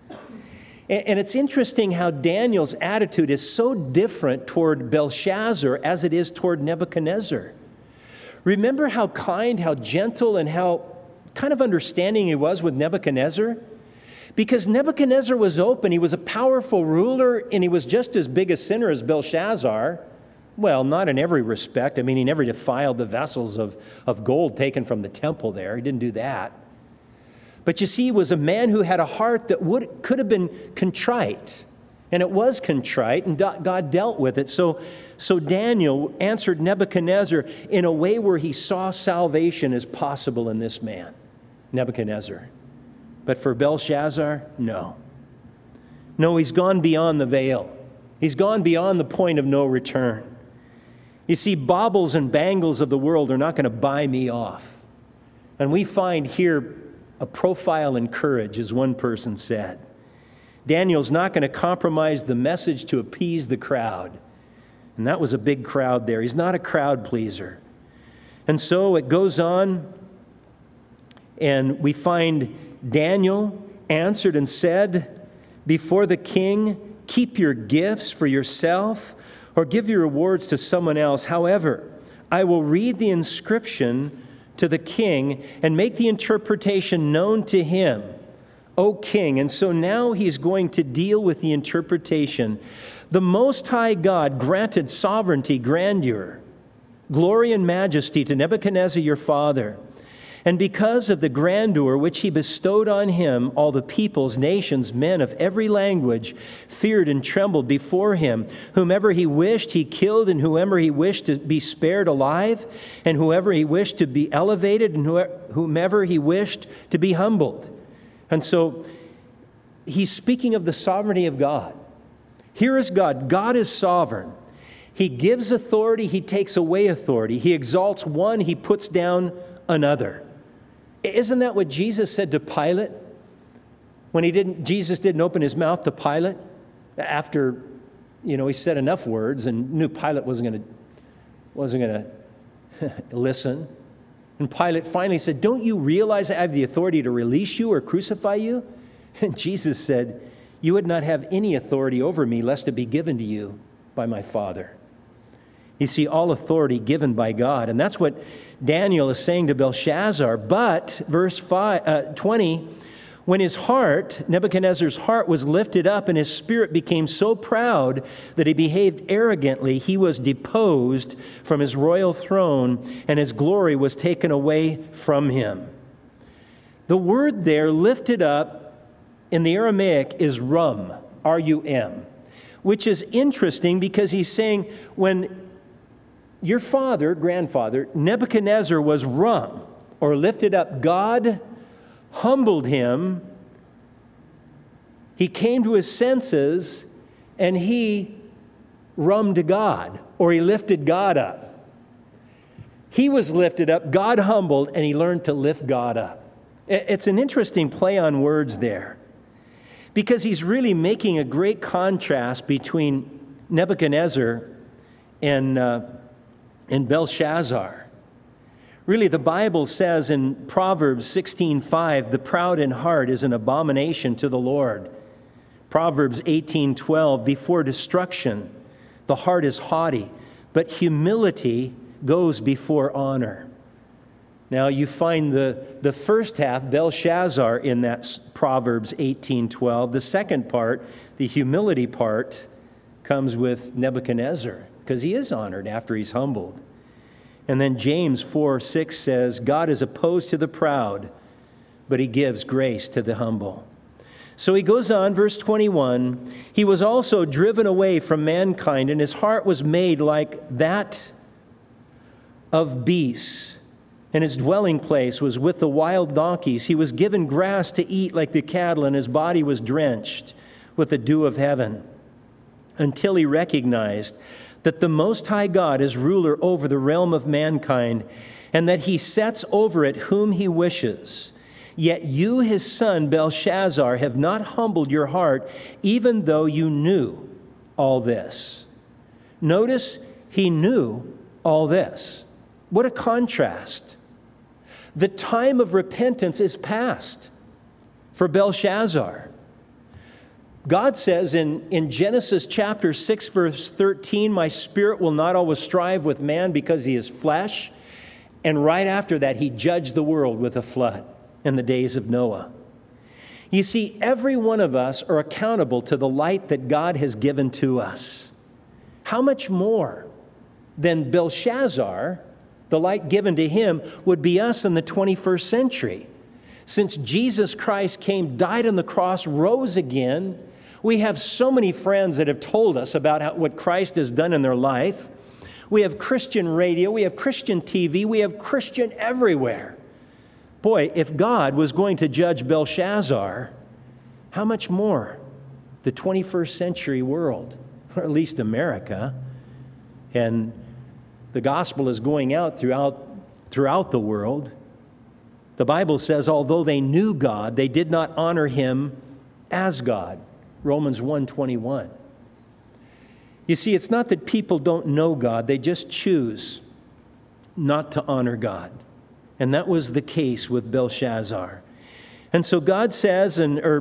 And it's interesting how Daniel's attitude is so different toward Belshazzar as it is toward Nebuchadnezzar. Remember how kind, how gentle, and how kind of understanding he was with Nebuchadnezzar? Because Nebuchadnezzar was open, he was a powerful ruler, and he was just as big a sinner as Belshazzar. Well, not in every respect. I mean, he never defiled the vessels of gold taken from the temple there. He didn't do that. But you see, he was a man who had a heart that could have been contrite. And it was contrite, and God dealt with it. So Daniel answered Nebuchadnezzar in a way where he saw salvation as possible in this man, Nebuchadnezzar. But for Belshazzar, no. No, he's gone beyond the veil. He's gone beyond the point of no return. You see, baubles and bangles of the world are not going to buy me off. And we find here a profile in courage, as one person said. Daniel's not going to compromise the message to appease the crowd. And that was a big crowd there. He's not a crowd pleaser. And so it goes on, and we find Daniel answered and said before the king, keep your gifts for yourself or give your rewards to someone else. However, I will read the inscription to the king and make the interpretation known to him, O king. And so now he's going to deal with the interpretation. The Most High God granted sovereignty, grandeur, glory, and majesty to Nebuchadnezzar your father. And because of the grandeur which he bestowed on him, all the peoples, nations, men of every language feared and trembled before him. Whomever he wished, he killed, and whomever he wished to be spared alive, and whoever he wished to be elevated, and whomever he wished to be humbled. And so he's speaking of the sovereignty of God. Here is God. God is sovereign. He gives authority, he takes away authority. He exalts one, he puts down another. Isn't that what Jesus said to Pilate? When Jesus didn't open his mouth to Pilate after, he said enough words and knew Pilate wasn't going to listen. And Pilate finally said, don't you realize I have the authority to release you or crucify you? And Jesus said, you would not have any authority over me lest it be given to you by my Father. You see, all authority given by God. And that's what Daniel is saying to Belshazzar. But, verse 20, when his heart, Nebuchadnezzar's heart, was lifted up and his spirit became so proud that he behaved arrogantly, he was deposed from his royal throne and his glory was taken away from him. The word there, lifted up, in the Aramaic is rum, R-U-M, which is interesting because he's saying when your grandfather, Nebuchadnezzar, was rung or lifted up, God humbled him. He came to his senses and he rummed God, or he lifted God up. He was lifted up, God humbled, and he learned to lift God up. It's an interesting play on words there because he's really making a great contrast between Nebuchadnezzar and Belshazzar. Really, the Bible says in Proverbs 16:5, the proud in heart is an abomination to the Lord. Proverbs 18:12, before destruction, the heart is haughty, but humility goes before honor. Now, you find the first half, Belshazzar, in that Proverbs 18:12. The second part, the humility part, comes with Nebuchadnezzar, because he is honored after he's humbled. And then James 4:6 says, God is opposed to the proud, but he gives grace to the humble. So he goes on, verse 21, he was also driven away from mankind, and his heart was made like that of beasts, and his dwelling place was with the wild donkeys. He was given grass to eat like the cattle, and his body was drenched with the dew of heaven, until he recognized that the Most High God is ruler over the realm of mankind, and that he sets over it whom he wishes. Yet you, his son Belshazzar, have not humbled your heart, even though you knew all this. Notice, he knew all this. What a contrast. The time of repentance is past for Belshazzar. God says in Genesis chapter 6, verse 13, my spirit will not always strive with man because he is flesh. And right after that, he judged the world with a flood in the days of Noah. You see, every one of us are accountable to the light that God has given to us. How much more than Belshazzar, the light given to him, would be us in the 21st century? Since Jesus Christ came, died on the cross, rose again, we have so many friends that have told us about what Christ has done in their life. We have Christian radio, we have Christian TV, we have Christian everywhere. Boy, if God was going to judge Belshazzar, how much more the 21st century world, or at least America? And the gospel is going out throughout the world. The Bible says, although they knew God, they did not honor him as God. Romans 1:21. You see, it's not that people don't know God, they just choose not to honor God. And that was the case with Belshazzar. And so God says,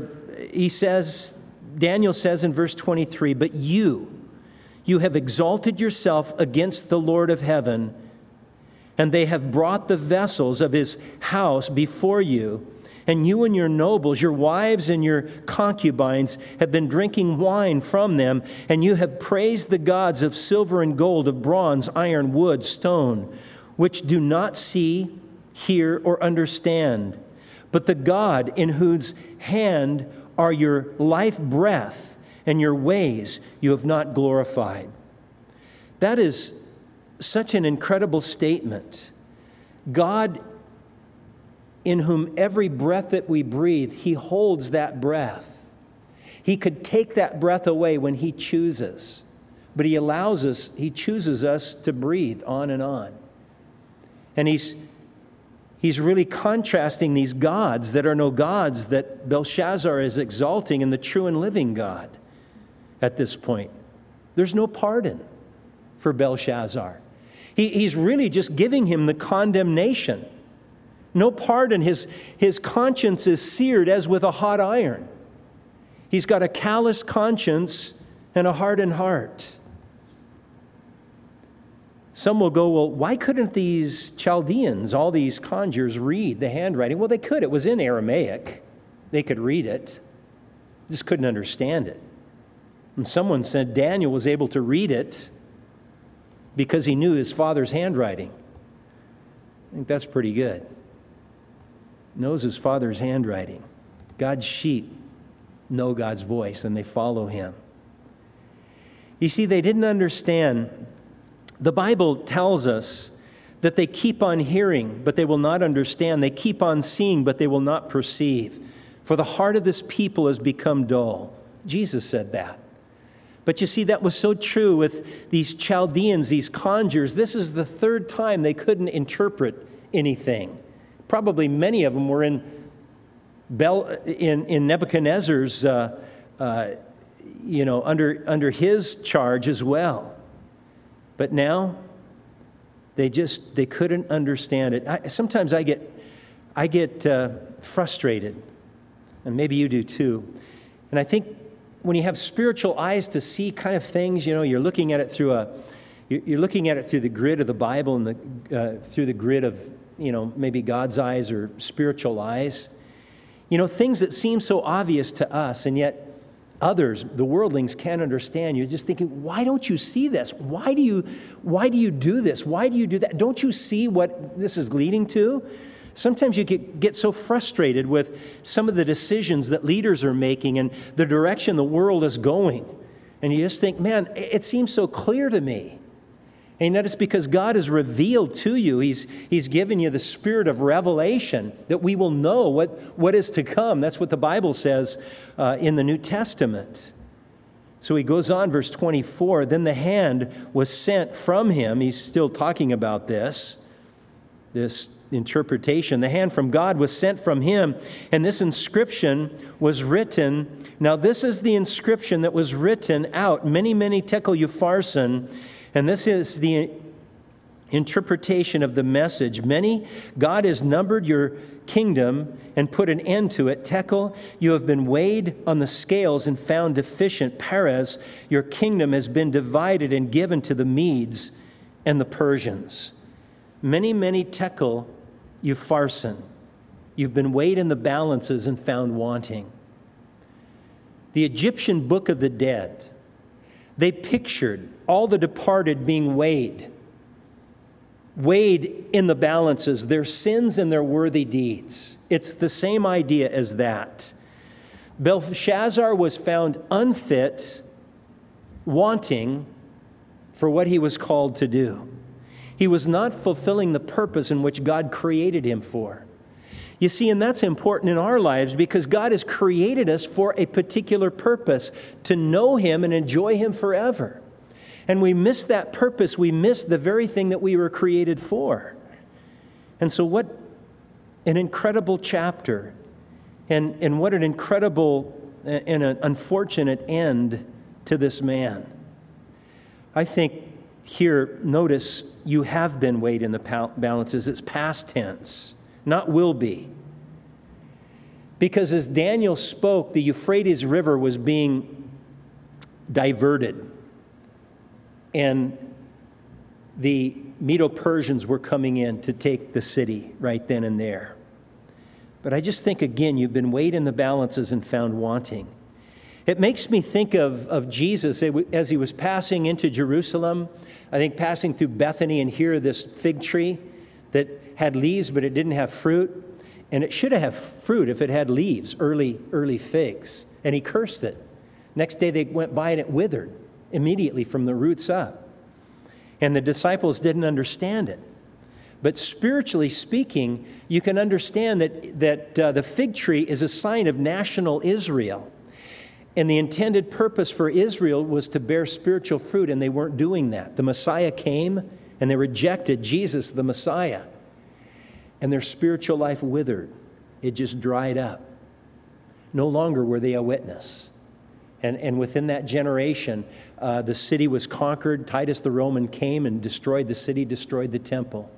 Daniel says in verse 23, but you have exalted yourself against the Lord of heaven, and they have brought the vessels of his house before you, and you and your nobles, your wives and your concubines have been drinking wine from them, and you have praised the gods of silver and gold, of bronze, iron, wood, stone, which do not see, hear, or understand, but the God in whose hand are your life breath, and your ways you have not glorified. That is such an incredible statement. God, in whom every breath that we breathe, he holds that breath. He could take that breath away when he chooses, but he chooses us to breathe on and on. And he's really contrasting these gods that are no gods that Belshazzar is exalting in the true and living God at this point. There's no pardon for Belshazzar. He's really just giving him the condemnation. No pardon. His conscience is seared as with a hot iron. He's got a callous conscience and a hardened heart. Some will go, well, why couldn't these Chaldeans, all these conjurers, read the handwriting? Well, they could. It was in Aramaic. They could read it. Just couldn't understand it. And someone said Daniel was able to read it because he knew his father's handwriting. I think that's pretty good. Knows his father's handwriting. God's sheep know God's voice and they follow him. You see, they didn't understand. The Bible tells us that they keep on hearing, but they will not understand. They keep on seeing, but they will not perceive. For the heart of this people has become dull. Jesus said that. But you see, that was so true with these Chaldeans, these conjurers. This is the third time they couldn't interpret anything. Probably many of them were in Nebuchadnezzar's, under his charge as well. But now They couldn't understand it. Sometimes I get frustrated, and maybe you do too. And I think when you have spiritual eyes to see kind of things, you're looking at it through the grid of the Bible and through the grid of maybe God's eyes or spiritual eyes. Things that seem so obvious to us, and yet others, the worldlings, can't understand. You're just thinking, why don't you see this? Why do you do this? Why do you do that? Don't you see what this is leading to? Sometimes you get so frustrated with some of the decisions that leaders are making and the direction the world is going. And you just think, man, it seems so clear to me. And that is because God has revealed to you. He's given you the spirit of revelation that we will know what is to come. That's what the Bible says in the New Testament. So he goes on, verse 24, then the hand was sent from him. He's still talking about this interpretation. The hand from God was sent from him, and this inscription was written. Now this is the inscription that was written out, many, many tekel upharsin. And this is the interpretation of the message. Many, God has numbered your kingdom and put an end to it. Tekel, you have been weighed on the scales and found deficient. Peres, your kingdom has been divided and given to the Medes and the Persians. Many, many tekel upharsin. You've been weighed in the balances and found wanting. The Egyptian Book of the Dead, they pictured all the departed being weighed in the balances, their sins and their worthy deeds. It's the same idea as that. Belshazzar was found unfit, wanting for what he was called to do. He was not fulfilling the purpose in which God created him for. You see, and that's important in our lives because God has created us for a particular purpose, to know him and enjoy him forever. And we miss that purpose. We miss the very thing that we were created for. And so what an incredible chapter, and what an incredible and an unfortunate end to this man. I think here, notice, you have been weighed in the balances. It's past tense, not will be. Because as Daniel spoke, the Euphrates River was being diverted. And the Medo-Persians were coming in to take the city right then and there. But I just think, again, you've been weighed in the balances and found wanting. It makes me think of Jesus as he was passing into Jerusalem, I think passing through Bethany, and here this fig tree that had leaves, but it didn't have fruit. And it should have fruit if it had leaves, early figs. And he cursed it. Next day they went by and it withered immediately from the roots up. And the disciples didn't understand it. But spiritually speaking, you can understand that the fig tree is a sign of national Israel. And the intended purpose for Israel was to bear spiritual fruit, and they weren't doing that. The Messiah came, and they rejected Jesus, the Messiah. And their spiritual life withered. It just dried up. No longer were they a witness. And within that generation, the city was conquered. Titus the Roman came and destroyed the city, destroyed the temple.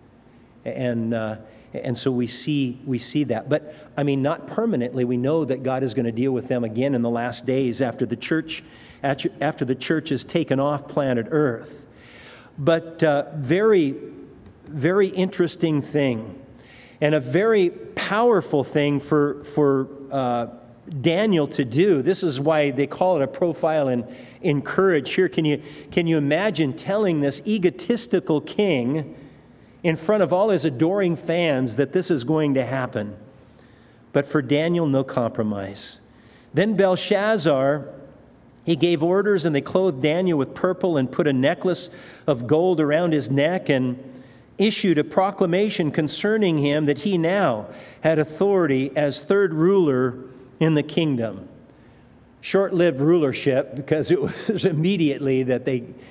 And so we see that. But, I mean, not permanently. We know that God is going to deal with them again in the last days after the church is taken off planet Earth. But very, very interesting thing, and a very powerful thing for Daniel to do. This is why they call it a profile and encourage. Here, can you imagine telling this egotistical king in front of all his adoring fans that this is going to happen? But for Daniel, no compromise. Then Belshazzar, he gave orders, and they clothed Daniel with purple and put a necklace of gold around his neck and issued a proclamation concerning him that he now had authority as third ruler in the kingdom. Short-lived rulership, because it was immediately that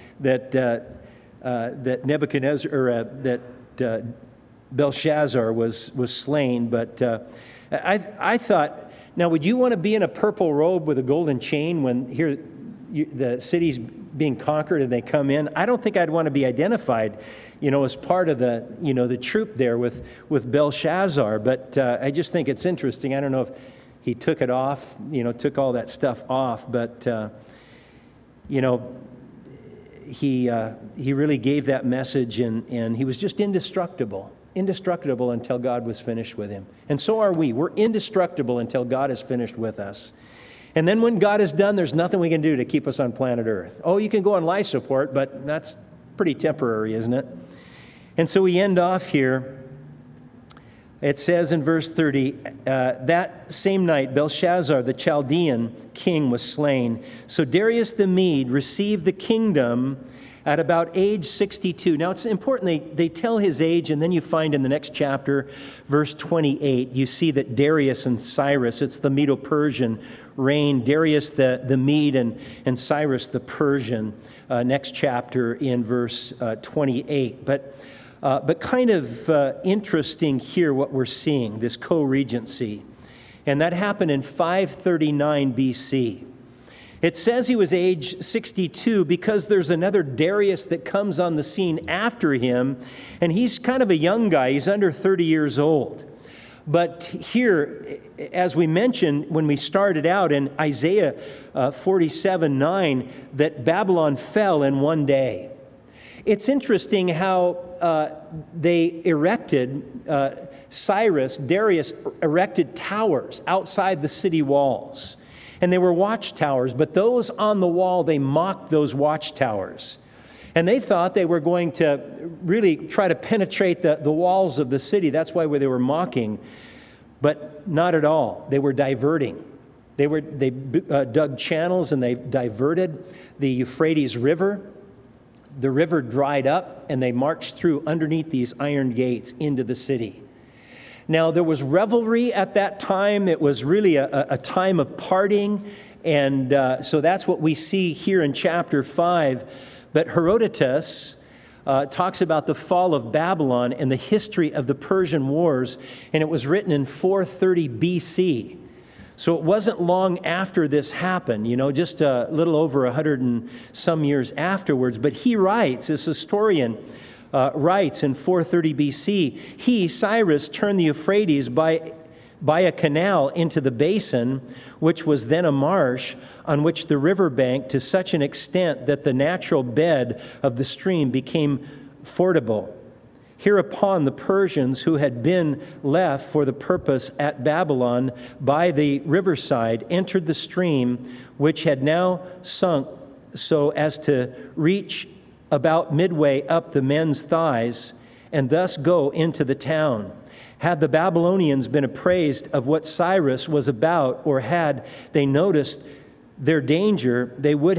Nebuchadnezzar, or that Belshazzar was slain. But I thought, now would you want to be in a purple robe with a golden chain when here the city's being conquered and they come in, I don't think I'd want to be identified, as part of the troop there with Belshazzar. But I just think it's interesting. I don't know if he took it off, took all that stuff off, but he really gave that message, and he was just indestructible until God was finished with him. And so are we. We're indestructible until God is finished with us. And then when God is done, there's nothing we can do to keep us on planet Earth. Oh, you can go on life support, but that's pretty temporary, isn't it? And so we end off here. It says in verse 30, that same night, Belshazzar, the Chaldean king, was slain. So Darius the Mede received the kingdom at about age 62. Now, it's important they tell his age, and then you find in the next chapter, verse 28, you see that Darius and Cyrus, it's the Medo-Persian reign, Darius the Mede and Cyrus the Persian, next chapter in verse 28. But kind of interesting here what we're seeing, this co-regency. And that happened in 539 BC. It says he was age 62 because there's another Darius that comes on the scene after him, and he's kind of a young guy. He's under 30 years old. But here, as we mentioned when we started out in Isaiah 47:9, that Babylon fell in one day. It's interesting how they erected, Darius erected towers outside the city walls. And they were watchtowers, but those on the wall, they mocked those watchtowers. And they thought they were going to really try to penetrate the walls of the city. That's why they were mocking, but not at all. They were diverting. They dug channels and they diverted the Euphrates River. The river dried up and they marched through underneath these iron gates into the city. Now, there was revelry at that time. It was really a time of partying, and so that's what we see here in chapter 5. But Herodotus talks about the fall of Babylon and the history of the Persian Wars, and it was written in 430 BC. So it wasn't long after this happened, just a little over 100 and some years afterwards. But he writes, this historian, writes in 430 BC, he, Cyrus, turned the Euphrates by a canal into the basin, which was then a marsh, on which the river banked to such an extent that the natural bed of the stream became fordable. Hereupon the Persians, who had been left for the purpose at Babylon by the riverside, entered the stream, which had now sunk so as to reach about midway up the men's thighs, and thus go into the town. Had the Babylonians been apprised of what Cyrus was about, or had they noticed their danger, they would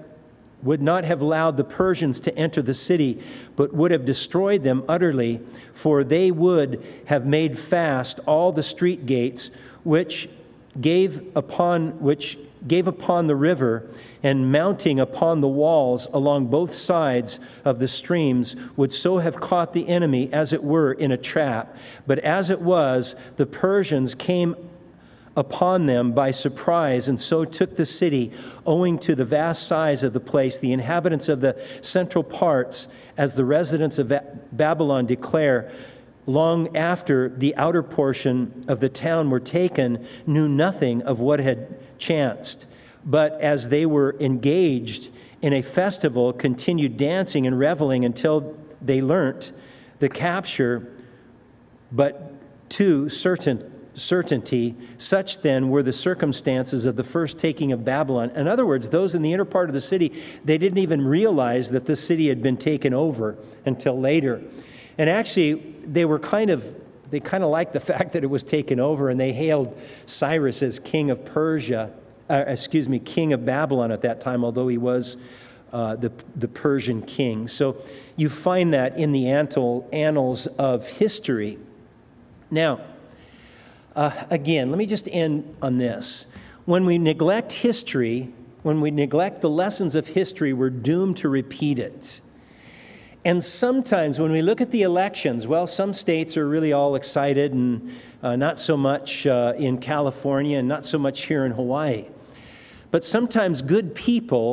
not have allowed the Persians to enter the city, but would have destroyed them utterly, for they would have made fast all the street gates which gave upon the river, and mounting upon the walls along both sides of the streams, would so have caught the enemy, as it were, in a trap. But as it was, the Persians came upon them by surprise, and so took the city, owing to the vast size of the place. The inhabitants of the central parts, as the residents of Babylon declare, long after the outer portion of the town were taken, knew nothing of what had chanced, but as they were engaged in a festival, continued dancing and reveling until they learnt the capture, but to certainty. Such then were the circumstances of the first taking of Babylon. In other words, those in the inner part of the city, they didn't even realize that the city had been taken over until later. And actually, they kind of liked the fact that it was taken over, and they hailed Cyrus as king of king of Babylon at that time, although he was the Persian king. So you find that in the annals of history. Now, again, let me just end on this. When we neglect history, when we neglect the lessons of history, we're doomed to repeat it. And sometimes when we look at the elections, well, some states are really all excited, and not so much in California and not so much here in Hawaii. But sometimes good people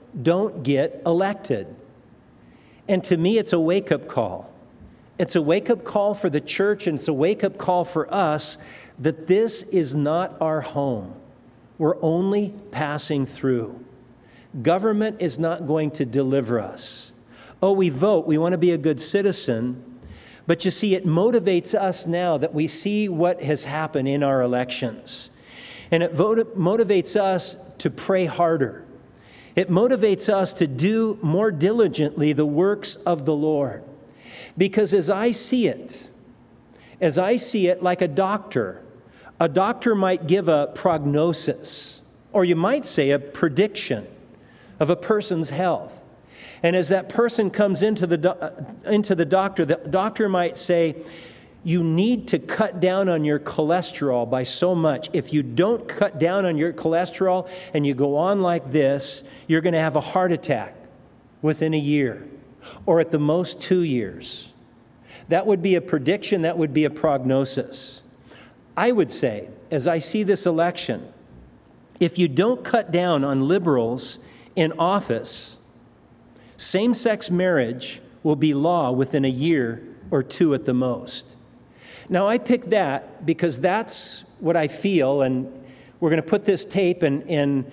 don't get elected. And to me, it's a wake-up call. It's a wake-up call for the church, and it's a wake-up call for us that this is not our home. We're only passing through. Government is not going to deliver us. Oh, we vote. We want to be a good citizen. But you see, it motivates us now that we see what has happened in our elections. And it motivates us to pray harder. It motivates us to do more diligently the works of the Lord. Because as I see it like a doctor might give a prognosis, or you might say a prediction of a person's health. And as that person comes into the doctor might say, you need to cut down on your cholesterol by so much. If you don't cut down on your cholesterol and you go on like this, you're going to have a heart attack within a year, or at the most 2 years. That would be a prediction, that would be a prognosis. I would say, as I see this election, if you don't cut down on liberals in office, same-sex marriage will be law within a year or two at the most. Now, I picked that because that's what I feel, and we're going to put this tape in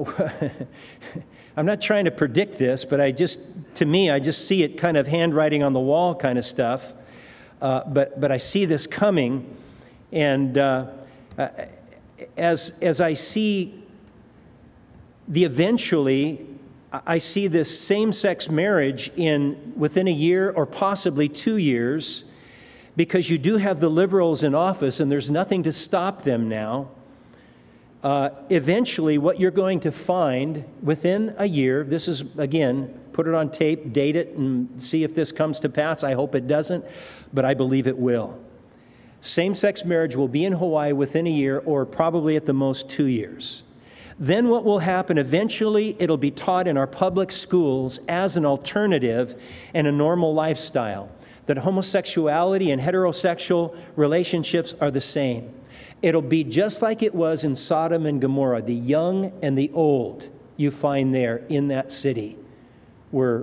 I'm not trying to predict this, but I just see it kind of handwriting on the wall kind of stuff. But I see this coming, and as I see I see this same-sex marriage within a year or possibly 2 years, because you do have the liberals in office and there's nothing to stop them now. Eventually, what you're going to find within a year, this is, again, put it on tape, date it, and see if this comes to pass. I hope it doesn't, but I believe it will. Same-sex marriage will be in Hawaii within a year or probably at the most 2 years. Then what will happen, eventually it'll be taught in our public schools as an alternative and a normal lifestyle, that homosexuality and heterosexual relationships are the same. It'll be just like it was in Sodom and Gomorrah, the young and the old you find there in that city were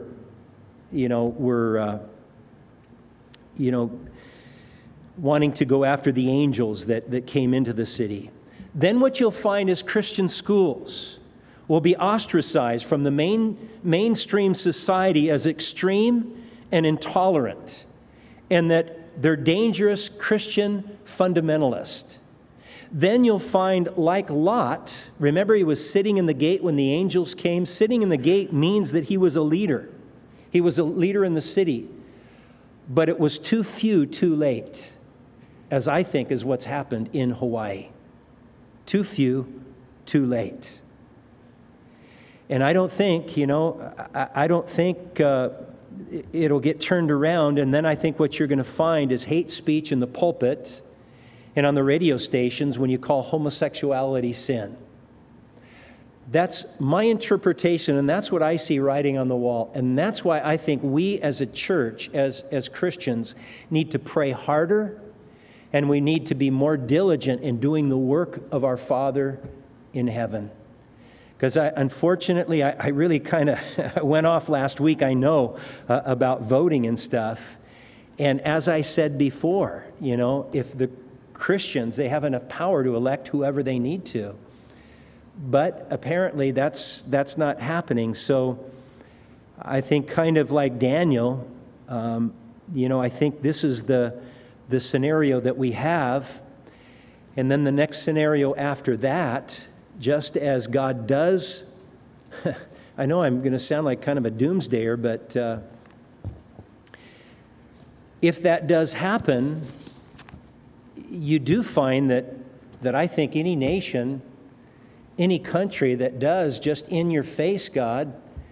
wanting to go after the angels that came into the city. Then what you'll find is Christian schools will be ostracized from the mainstream society as extreme and intolerant, and that they're dangerous Christian fundamentalists. Then you'll find, like Lot, remember he was sitting in the gate when the angels came. Sitting in the gate means that he was a leader. He was a leader in the city. But it was too few, too late, as I think is what's happened in Hawaii. Too few, too late. And I don't think, it'll get turned around, and then I think what you're going to find is hate speech in the pulpit and on the radio stations when you call homosexuality sin. That's my interpretation, and that's what I see writing on the wall. And that's why I think we as a church, as Christians, need to pray harder, and we need to be more diligent in doing the work of our Father in heaven. Because unfortunately, I really kind of went off last week, I know, about voting and stuff. And as I said before, if the Christians, they have enough power to elect whoever they need to. But apparently that's not happening. So I think kind of like Daniel, I think this is the scenario that we have. And then the next scenario after that, just as God does, I know I'm going to sound like kind of a doomsdayer, but if that does happen, you do find that I think any nation, any country that does just in your face, God,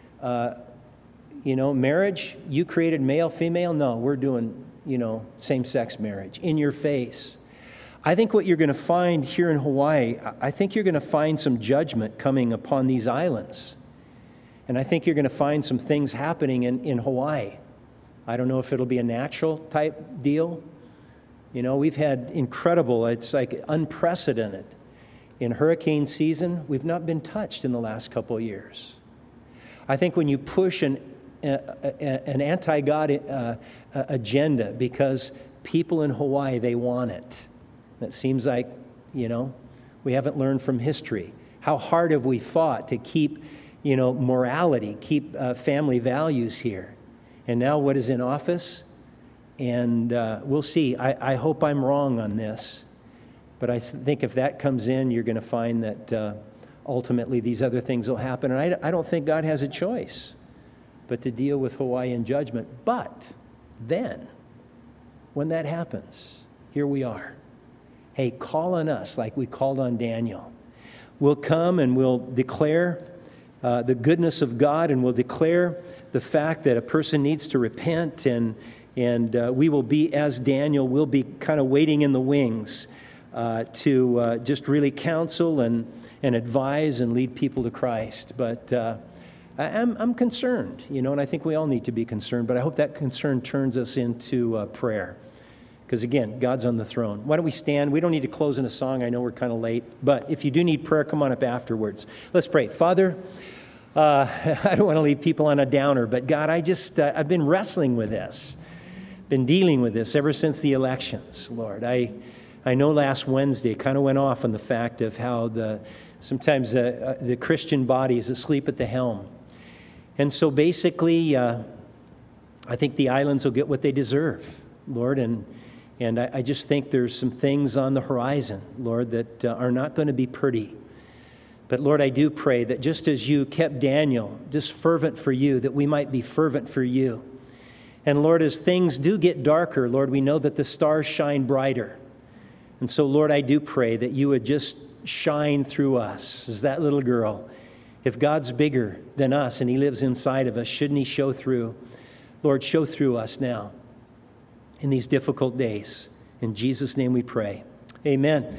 marriage, you created male, female, no, we're doing, same-sex marriage, in your face. I think what you're going to find here in Hawaii, I think you're going to find some judgment coming upon these islands. And I think you're going to find some things happening in Hawaii. I don't know if it'll be a natural type deal. We've had incredible, it's like unprecedented. In hurricane season, we've not been touched in the last couple of years. I think when you push an anti-God agenda because people in Hawaii, they want it. And it seems like, we haven't learned from history. How hard have we fought to keep, morality, keep family values here? And now what is in office? And we'll see. I hope I'm wrong on this. But I think if that comes in, you're going to find that ultimately these other things will happen. And I don't think God has a choice but to deal with Hawaii in judgment. But then, when that happens, here we are. Hey, call on us like we called on Daniel. We'll come and we'll declare the goodness of God, and we'll declare the fact that a person needs to repent, and we will be, as Daniel, we'll be kind of waiting in the wings to just really counsel and advise and lead people to Christ. But I'm concerned, and I think we all need to be concerned, but I hope that concern turns us into prayer. Because again, God's on the throne. Why don't we stand? We don't need to close in a song. I know we're kind of late. But if you do need prayer, come on up afterwards. Let's pray. Father, I don't want to leave people on a downer, but God, I've been wrestling with this. Been dealing with this ever since the elections, Lord. I know last Wednesday kind of went off on the fact of how sometimes the Christian body is asleep at the helm. And so basically, I think the islands will get what they deserve, Lord, and I just think there's some things on the horizon, Lord, that are not going to be pretty. But Lord, I do pray that just as you kept Daniel just fervent for you, that we might be fervent for you. And Lord, as things do get darker, Lord, we know that the stars shine brighter. And so, Lord, I do pray that you would just shine through us as that little girl. If God's bigger than us and he lives inside of us, shouldn't he show through? Lord, show through us now in these difficult days. In Jesus' name we pray. Amen.